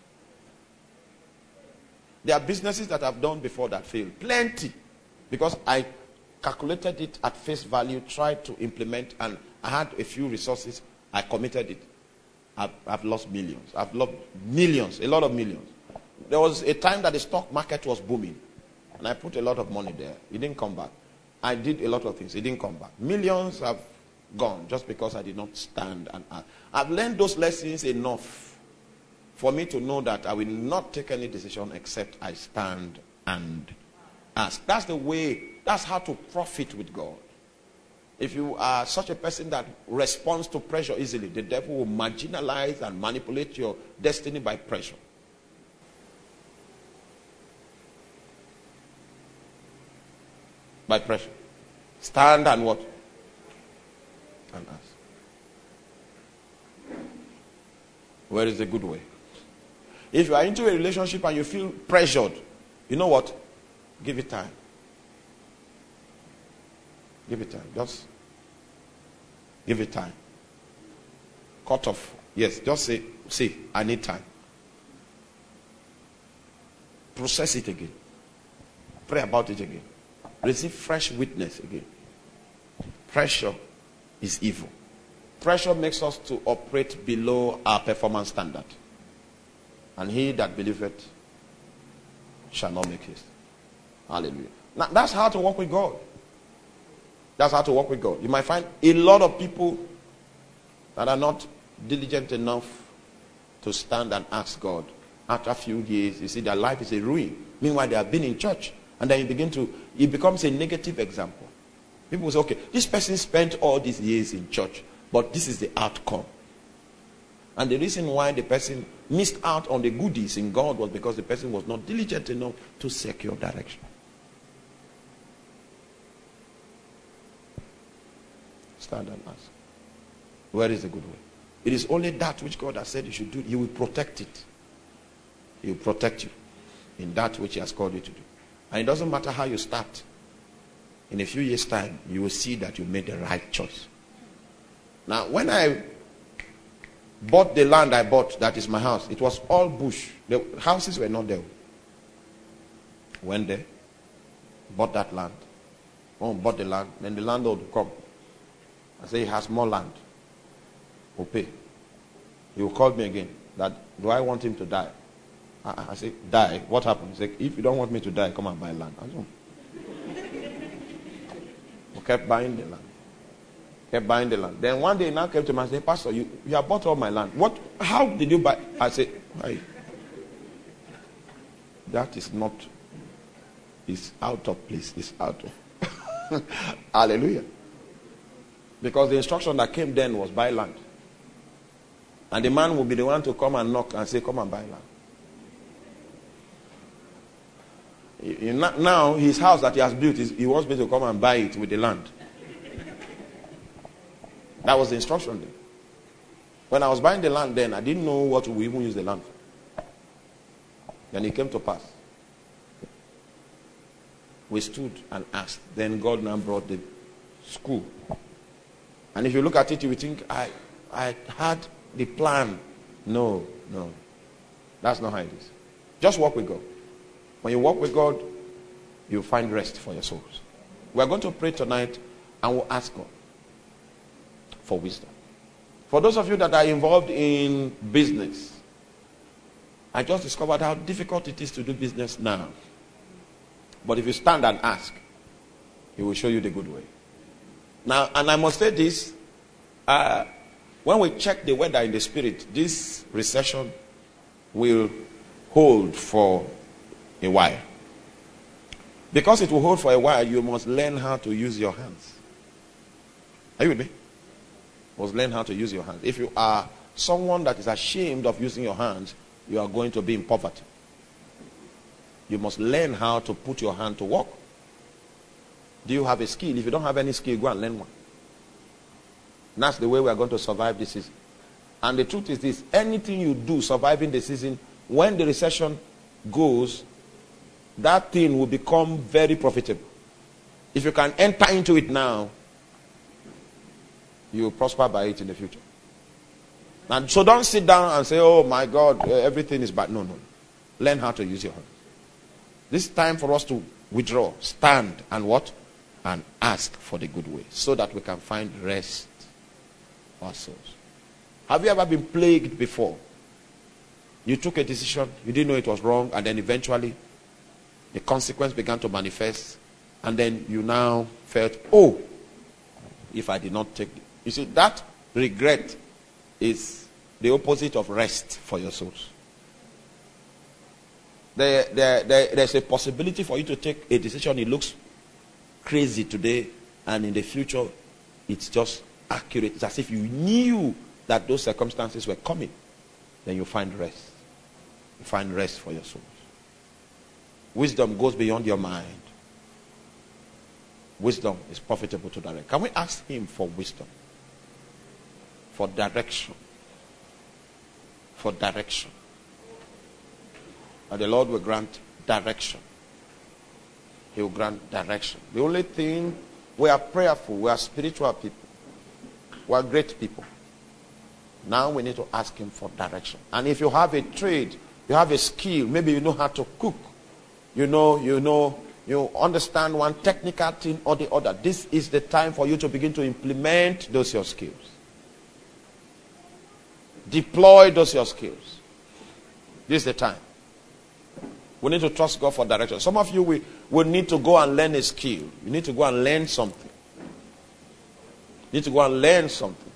There are businesses that I've done before that failed. Plenty. Because I calculated it at face value, tried to implement, and I had a few resources. I committed it. I've, I've lost millions. I've lost millions, a lot of millions. There was a time that the stock market was booming. And I put a lot of money there. It didn't come back. I did a lot of things. It didn't come back. Millions have gone just because I did not stand and ask. I've learned those lessons enough for me to know that I will not take any decision except I stand and ask. That's the way, that's how to profit with God. If you are such a person that responds to pressure easily, the devil will marginalize and manipulate your destiny by pressure. By pressure. Stand and what? And ask. Where is the good way? If you are into a relationship and you feel pressured, you know what? Give it time. Give it time. Just give it time. Cut off. Yes, just say, see, I need time. Process it again. Pray about it again. Receive fresh witness again. Pressure is evil. Pressure makes us to operate below our performance standard. And he that believeth shall not make haste. Hallelujah. Now, that's how to walk with God. That's how to walk with God. You might find a lot of people that are not diligent enough to stand and ask God. After a few years, you see their life is a ruin. Meanwhile, they have been in church. And then you begin to, it becomes a negative example. People will say, okay, this person spent all these years in church, but this is the outcome. And the reason why the person missed out on the goodies in God was because the person was not diligent enough to secure direction. Stand and ask. Where is the good way? It is only that which God has said you should do. He will protect it. He will protect you in that which he has called you to do. And it doesn't matter how you start. In a few years' time, you will see that you made the right choice. Now, when I bought the land I bought, that is my house, it was all bush. The houses were not there. Went there, bought that land. Oh, bought the land. Then the landlord will come. I say, he has more land. We'll pay. He will call me again. That, do I want him to die? I, I say, die? What happened? He said, if you don't want me to die, come and buy land. I said, we kept buying the land. Kept buying the land. Then one day he now came to me and said, Pastor, you, you have bought all my land. What? How did you buy? I said, hey, that is not, it's out of place. It's out of. Hallelujah. Because the instruction that came then was buy land. And the man will be the one to come and knock and say, come and buy land. You, you, now his house that he has built, he wants me to come and buy it with the land. That was the instruction then. When I was buying the land then, I didn't know what we even use the land for. Then it came to pass. We stood and asked. Then God now brought the school. And if you look at it, you will think, I, I had the plan. No, no. That's not how it is. Just walk with God. When you walk with God, you'll find rest for your souls. We're going to pray tonight and we'll ask God for wisdom. For those of you that are involved in business, I just discovered how difficult it is to do business now. But if you stand and ask, He will show you the good way. Now, and I must say this, uh, when we check the weather in the spirit, this recession will hold for a while. Because it will hold for a while, you must learn how to use your hands. Are you with me? You must learn how to use your hands. If you are someone that is ashamed of using your hands, you are going to be in poverty. You must learn how to put your hand to work. Do you have a skill? If you don't have any skill, go and learn one. And that's the way we are going to survive this season. And the truth is this, anything you do surviving the season, when the recession goes, that thing will become very profitable. If you can enter into it now, you will prosper by it in the future. And so don't sit down and say, oh my God, everything is bad. No, no. Learn how to use your hands. This is time for us to withdraw, stand, and what? And ask for the good way, so that we can find rest for our souls. Have you ever been plagued before? You took a decision, you didn't know it was wrong, and then eventually the consequence began to manifest, and then you now felt, oh, if I did not take it. You see, that regret is the opposite of rest for your souls. There, there, there, there's a possibility for you to take a decision. It looks crazy today, and in the future, it's just accurate. It's as if you knew that those circumstances were coming. Then you find rest. You find rest for your souls. Wisdom goes beyond your mind. Wisdom is profitable to direct. Can we ask Him for wisdom? For direction. For direction. And the Lord will grant direction. He will grant direction. The only thing, we are prayerful, we are spiritual people. We are great people. Now we need to ask Him for direction. And if you have a trade, you have a skill, maybe you know how to cook, you know, you know, you understand one technical thing or the other, this is the time for you to begin to implement those your skills. Deploy those your skills. This is the time. We need to trust God for direction. Some of you will, will need to go and learn a skill. You need to go and learn something. You need to go and learn something.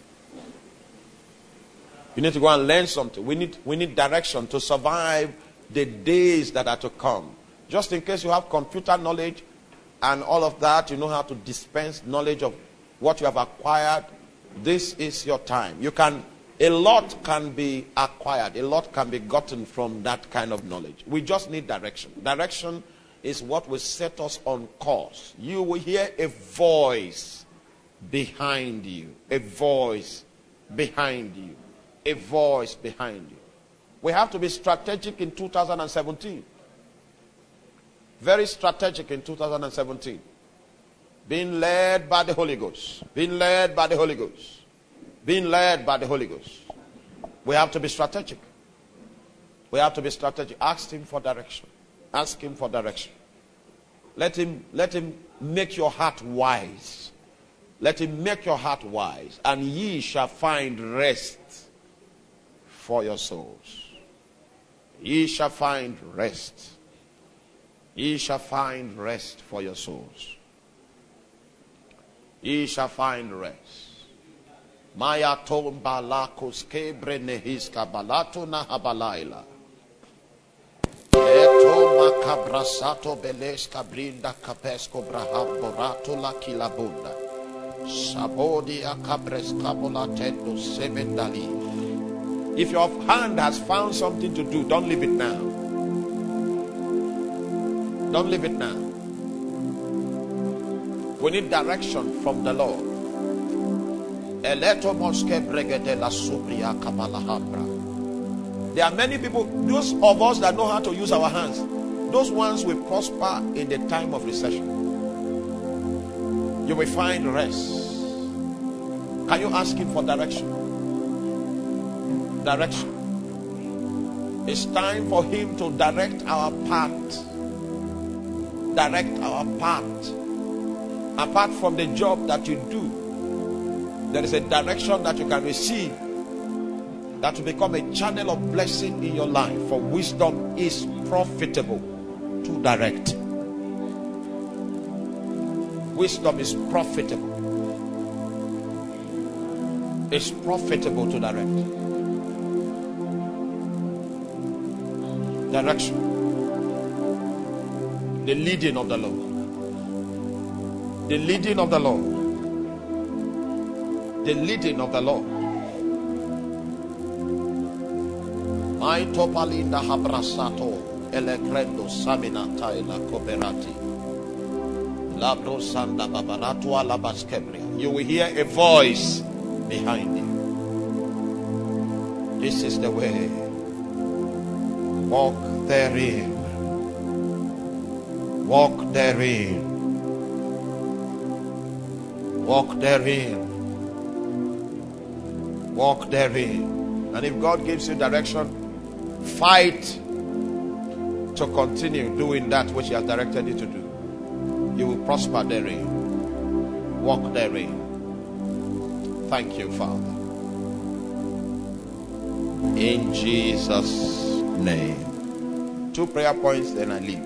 You need to go and learn something. We need, we need direction to survive the days that are to come. Just in case you have computer knowledge and all of that, you know how to dispense knowledge of what you have acquired. This is your time. You can, a lot can be acquired. A lot can be gotten from that kind of knowledge. We just need direction. Direction is what will set us on course. You will hear a voice behind you. A voice behind you. A voice behind you. We have to be strategic in two thousand seventeen. Very strategic in two thousand seventeen. Being led by the Holy Ghost. Being led by the Holy Ghost. Being led by the Holy Ghost. We have to be strategic. We have to be strategic. Ask Him for direction. Ask Him for direction. Let Him, let Him make your heart wise. Let Him make your heart wise. And ye shall find rest for your souls. Ye shall find rest. Ye shall find rest for your souls. Ye shall find rest. Maya tomba lakos kebre nehiska balato na habalaila. Eto makabrasato beleska brinda kapesco braham borato la kilabunda. Sabodi akabres kabola tendo sevendali. If your hand has found something to do, don't leave it now. Don't leave it now. We need direction from the Lord. Eleto moske bregede la subria kabalahambra. There are many people, those of us that know how to use our hands, those ones will prosper in the time of recession. You will find rest. Can you ask him for direction? Direction. It's time for him to direct our path. Direct our path. Apart from the job that you do, there is a direction that you can receive that will become a channel of blessing in your life. For wisdom is profitable to direct. Wisdom is profitable. It's profitable to direct. Direction. The leading of the Lord. The leading of the Lord. The leading of the Lord. I topalinda habrasato elegrendo samina taila coberati labro sanda babarato alabaskebria. You will hear a voice behind you. This is the way. Walk therein. Walk therein. Walk therein. Walk therein. And if God gives you direction, fight to continue doing that which he has directed you to do. You will prosper therein. Walk therein. Thank you, Father. In Jesus' name. Two prayer points, then I leave.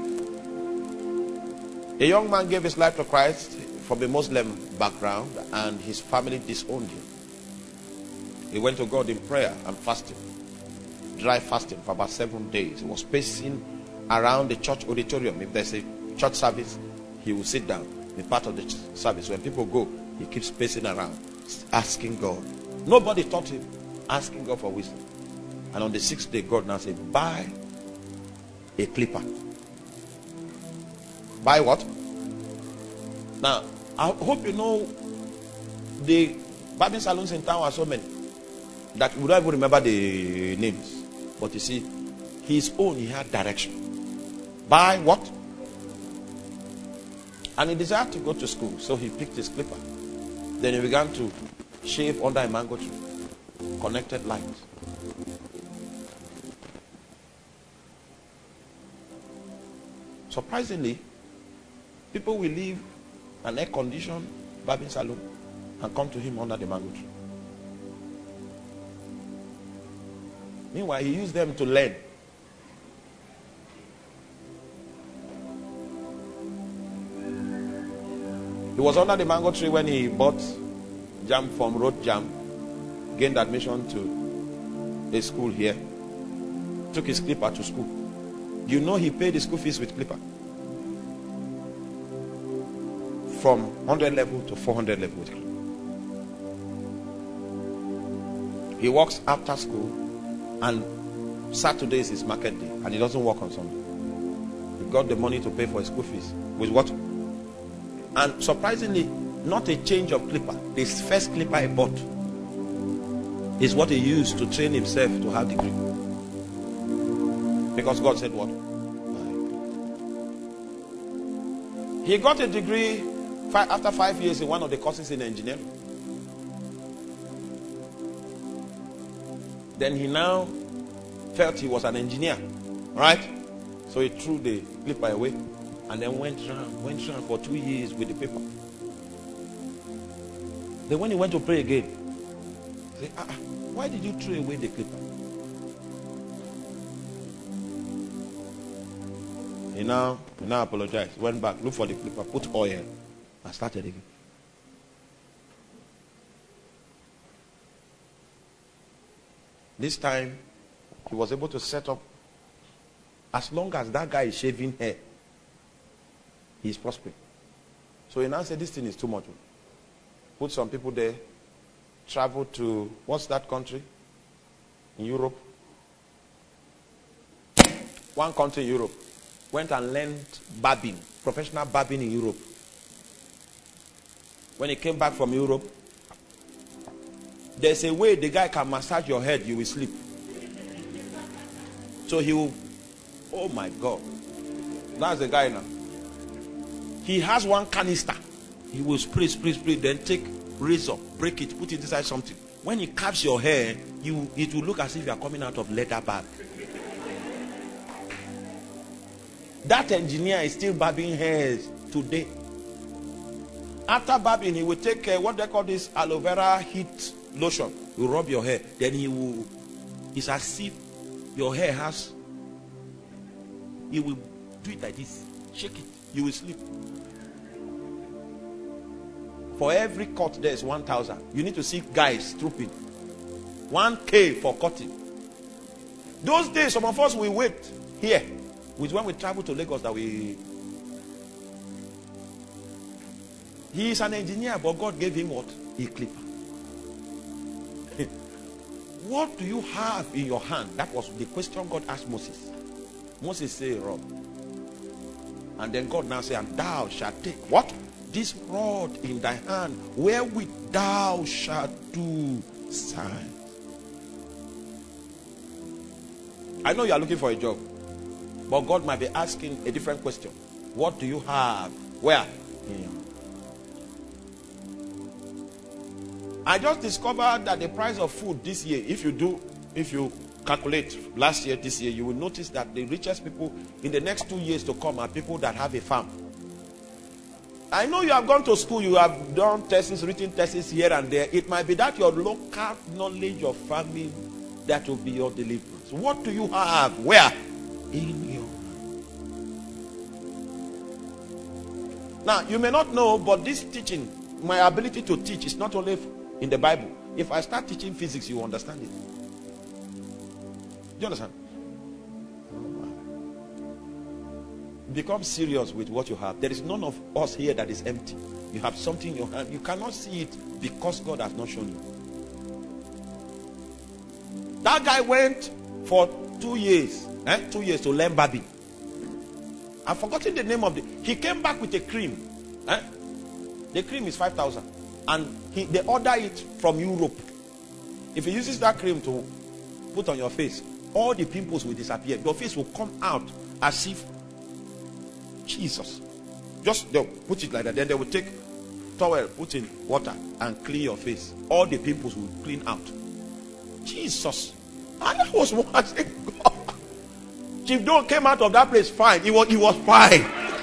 A young man gave his life to Christ from a Muslim background, and his family disowned him. He went to God in prayer and fasting. Dry fasting for about seven days. He was pacing around the church auditorium. If there's a church service, he will sit down. Be part of the service. When people go, he keeps pacing around, asking God. Nobody taught him, asking God for wisdom. And on the sixth day, God now said, buy a clipper. Buy what? Now, I hope you know the barbing salons in town are so many that we don't even remember the names. But you see, his own, he had direction. Buy what? And he desired to go to school, so he picked his clipper. Then he began to shave under a mango tree. Connected lights. Surprisingly, people will leave an air-conditioned barbing salon and come to him under the mango tree. Meanwhile, he used them to learn. He was under the mango tree when he bought jam from Road Jam, gained admission to a school here, took his clipper to school. You know he paid his school fees with clipper. From one hundred level to four hundred level with clipper. He works after school, and Saturday is his market day, and he doesn't work on Sunday. He got the money to pay for his school fees with what? And surprisingly, not a change of clipper. This first clipper he bought is what he used to train himself to have degree. Because God said what? He got a degree five, after five years in one of the courses in engineering. Then he now felt he was an engineer, right? So he threw the clipper away and then went round, went round for two years with the paper. Then when he went to pray again, he said, ah, why did you throw away the clipper? He now, he now apologized, went back, looked for the clipper, put oil, and started again. This time, he was able to set up. As long as that guy is shaving hair, he's prospering. So he now said, this thing is too much. Put some people there, travel to, what's that country? In Europe. One country in Europe. Went and learned barbing, professional barbing in Europe. When he came back from Europe, there's a way the guy can massage your head, you will sleep. So he will, oh my God. That's the guy now. He has one canister. He will spray, spray, spray, then take razor, break it, put it inside something. When he caps your hair, you it will look as if you are coming out of leather bag. That engineer is still barbing hairs today. After barbing, he will take uh, what they call this aloe vera heat lotion. He will rub your hair. Then he will, it's as if your hair has, he will do it like this. Shake it. You will sleep. For every cut, there is one thousand. You need to see guys trooping. one K for cutting. Those days, some of us will wait here. Which when we travel to Lagos that we... He is an engineer, but God gave him what? A clipper. What do you have in your hand? That was the question God asked Moses. Moses said, rod. And then God now said, and thou shalt take what? This rod in thy hand, wherewith thou shalt do signs. I know you are looking for a job. But God might be asking a different question. What do you have? Where? Yeah. I just discovered that the price of food this year, if you do, if you calculate last year, this year, you will notice that the richest people in the next two years to come are people that have a farm. I know you have gone to school, you have done tests, written tests here and there. It might be that your local knowledge of farming, that will be your deliverance. What do you have? Where? In your hand. Now, you may not know, but this teaching, my ability to teach is not only in the Bible. If I start teaching physics, you understand it. Do you understand? Become serious with what you have. There is none of us here that is empty. You have something in your hand. You cannot see it because God has not shown you. That guy went for two years. Eh? Two years to learn barbing. I've forgotten the name of the... He came back with a cream. Eh? The cream is five thousand. And he, they order it from Europe. If he uses that cream to put on your face, all the pimples will disappear. Your face will come out as if... Jesus. Just they'll put it like that. Then they will take towel, put in water, and clean your face. All the pimples will clean out. Jesus. And I was watching God. Chief Don came out of that place fine. He was, he was fine.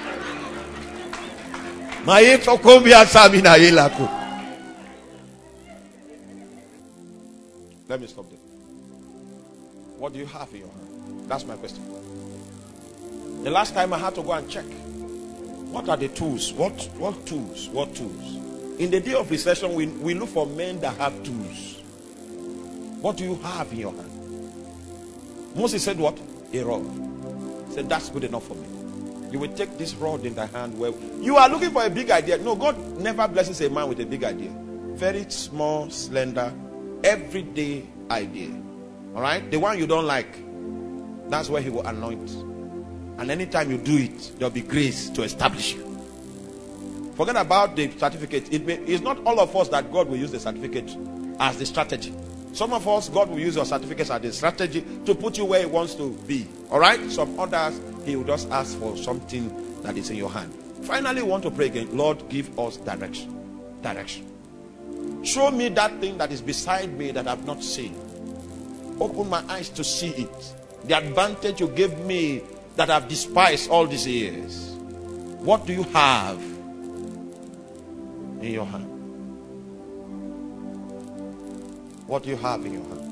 Let me stop there. What do you have in your hand? That's my question. The last time I had to go and check. What are the tools? What what tools? What tools? In the day of recession, we, we look for men that have tools. What do you have in your hand? Moses said what? A rod. He said, that's good enough for me. You will take this rod in thy hand. Where you are looking for a big idea. No, God never blesses a man with a big idea. Very small, slender, everyday idea. All right? The one you don't like, that's where he will anoint. And anytime you do it, there'll be grace to establish you. Forget about the certificate. It may, it's not all of us that God will use the certificate as the strategy. Some of us, God will use your certificates as the strategy to put you where he wants to be. All right? Some others, he will just ask for something that is in your hand. Finally, we want to pray again. Lord, give us direction. Direction. Show me that thing that is beside me that I've not seen. Open my eyes to see it. The advantage you gave me that I've despised all these years. What do you have in your hand? What do you have in your hand?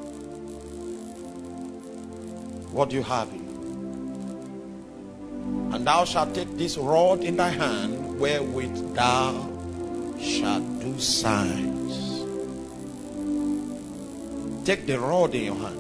What do you have in your hand? And thou shalt take this rod in thy hand, wherewith thou shalt do signs. take the rod in your hand.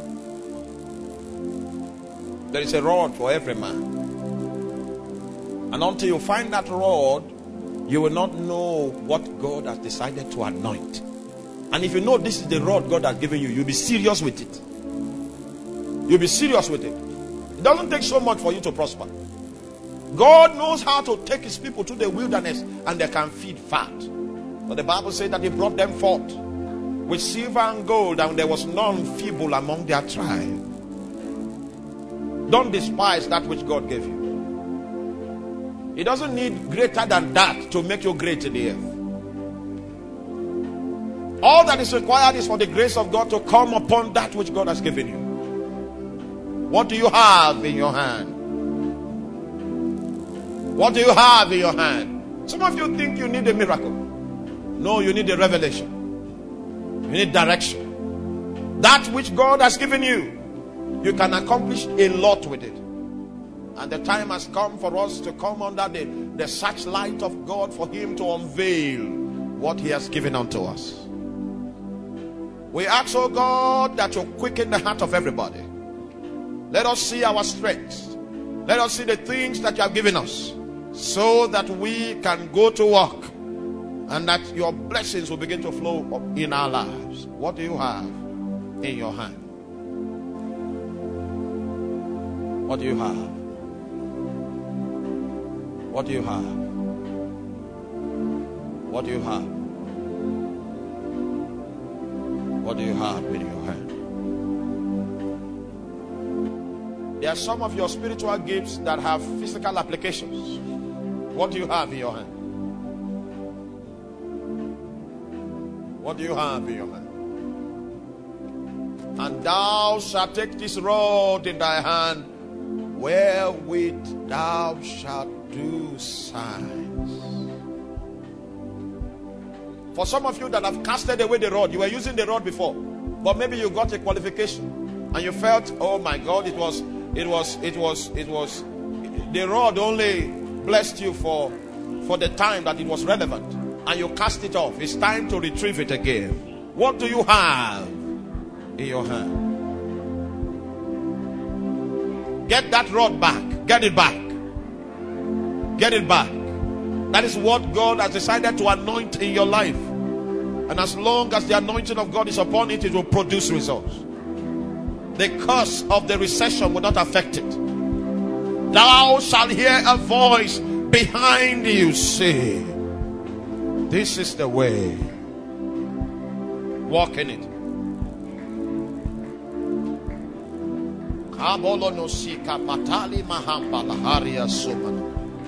There is a rod for every man. And until you find that rod, you will not know what God has decided to anoint. And if you know this is the rod God has given you, you'll be serious with it. You'll be serious with it. It doesn't take so much for you to prosper. God knows how to take his people to the wilderness and they can feed fat. But the Bible says that he brought them forth with silver and gold, and there was none feeble among their tribe. Don't despise that which God gave you. He doesn't need greater than that to make you great in the earth. All that is required is for the grace of God to come upon that which God has given you. What do you have in your hand? What do you have in your hand? Some of you think you need a miracle. No, you need a revelation. You need direction. That which God has given you, you can accomplish a lot with it. And the time has come for us to come under the, the searchlight of God, for him to unveil what he has given unto us. We ask, oh God, that you quicken the heart of everybody. Let us see our strengths. Let us see the things that you have given us, so that we can go to work and that your blessings will begin to flow in our lives. What do you have in your hand? What do you have? What do you have? What do you have? What do you have in your hand? There are some of your spiritual gifts that have physical applications. What do you have in your hand? What do you have in your hand? And thou shalt take this rod in thy hand, wherewith thou shalt do signs. For some of you that have casted away the rod, you were using the rod before, but maybe you got a qualification and you felt, oh my God, it was, it was, it was, it was, the rod only blessed you for, for the time that it was relevant, and you cast it off. It's time to retrieve it again. What do you have in your hand? Get that rod back. Get it back. Get it back. That is what God has decided to anoint in your life. And as long as the anointing of God is upon it, it will produce results. The curse of the recession will not affect it. Thou shalt hear a voice behind you say, this is the way. Walk in it. Kabolonosika patali mahamba laharia sumana.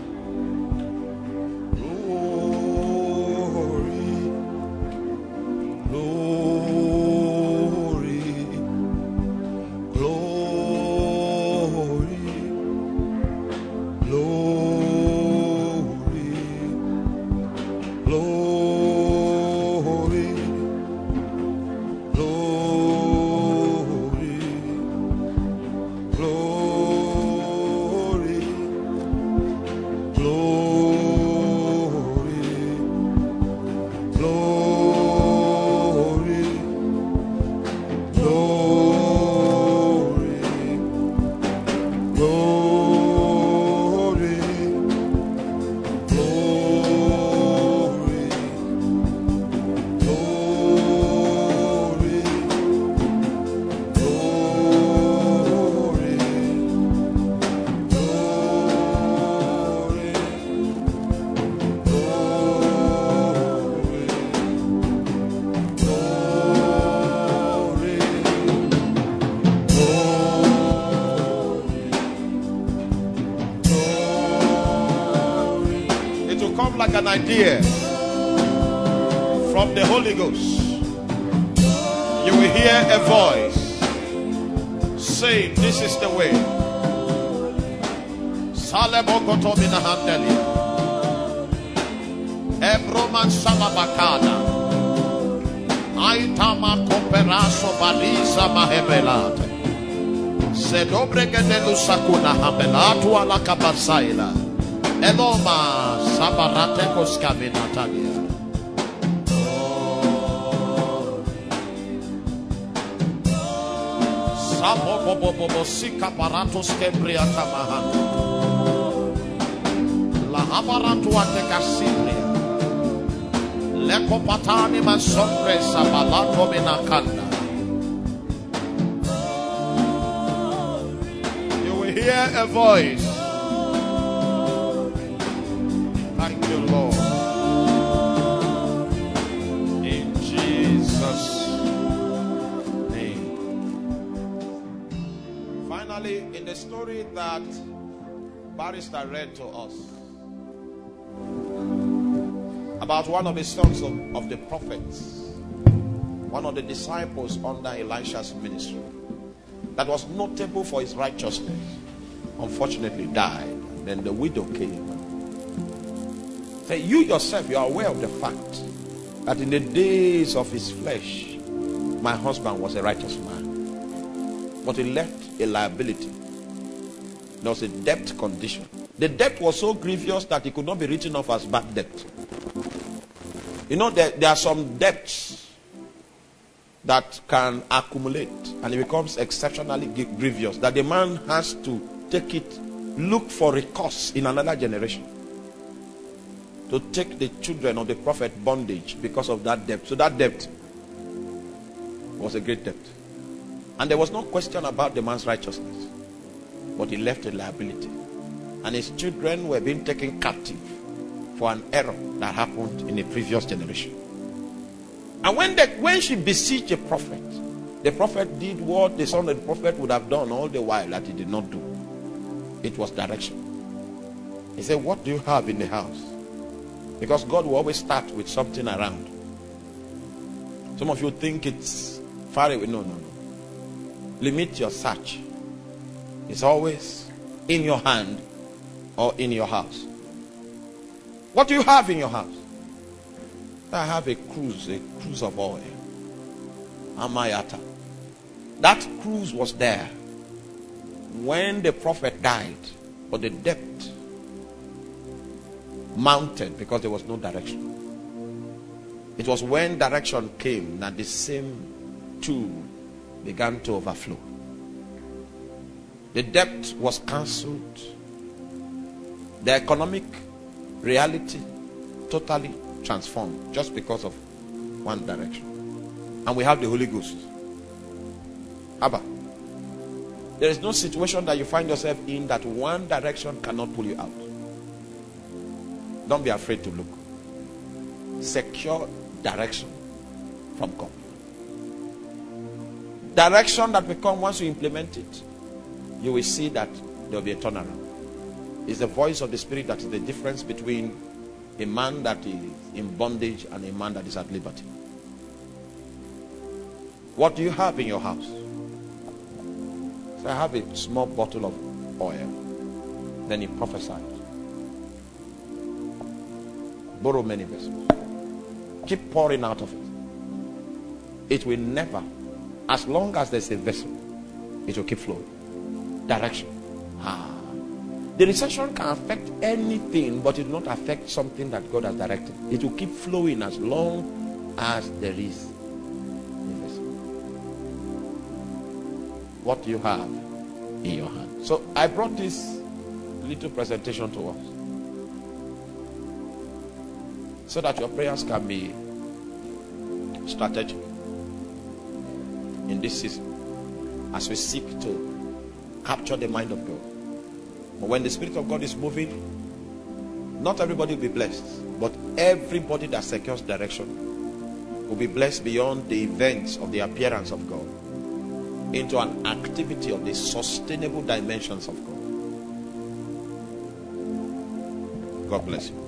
Like an idea from the Holy Ghost. You will hear a voice saying, this is the way. Salebokotomina handeli. Ebroman salabakada. Aitama koperaso baliza mahebelate. Sedobregedelu sakuna hambelatu ala kabasaila. Eloma sabarate koskavinatalia. Sabobobobosika paratos kebriata mahan. La abaratu atekasibria. Leko patani masombre sabalato minakanda. You will hear a voice. Thank you, Lord. In Jesus' name. Finally, in the story that Barrister read to us about one of the sons of, of the prophets, one of the disciples under Elisha's ministry, that was notable for his righteousness, unfortunately died. And then the widow came. Say, you yourself, you are aware of the fact that in the days of his flesh, my husband was a righteous man, but he left a liability. There was a debt condition. The debt was so grievous that it could not be written off as bad debt. You know, there, there are some debts that can accumulate and it becomes exceptionally grievous, that the man has to take it, look for recourse in another generation, to take the children of the prophet bondage because of that debt. So that debt was a great debt. And there was no question about the man's righteousness, but he left a liability. And his children were being taken captive for an error that happened in a previous generation. And when, the, when she beseeched a prophet, the prophet did what the son of the prophet would have done all the while that he did not do. It was direction. He said, what do you have in the house? Because God will always start with something around. Some of you think it's far away. No, no, no. Limit your search. It's always in your hand or in your house. What do you have in your house? I have a cruise, a cruise of oil. Amayata. That cruise was there when the prophet died, but the debt mounted because there was no direction. It was when direction came that the same tool began to overflow. The debt was cancelled. The economic reality totally transformed just because of one direction. And we have the Holy Ghost. Abba. There is no situation that you find yourself in that one direction cannot pull you out. Don't be afraid to look. Secure direction from God. Direction that will come once you implement it. You will see that there will be a turnaround. It's the voice of the Spirit that is the difference between a man that is in bondage and a man that is at liberty. What do you have in your house? So I have a small bottle of oil. Then he prophesied. Borrow many vessels. Keep pouring out of it. It will never, as long as there's a vessel, it will keep flowing. Direction. Ah. The recession can affect anything, but it will not affect something that God has directed. It will keep flowing as long as there is a vessel. What do you have in your hand? So I brought this little presentation to us so that your prayers can be strategic in this season as we seek to capture the mind of God. But when the Spirit of God is moving, not everybody will be blessed, but everybody that secures direction will be blessed beyond the events of the appearance of God into an activity of the sustainable dimensions of God. God bless you.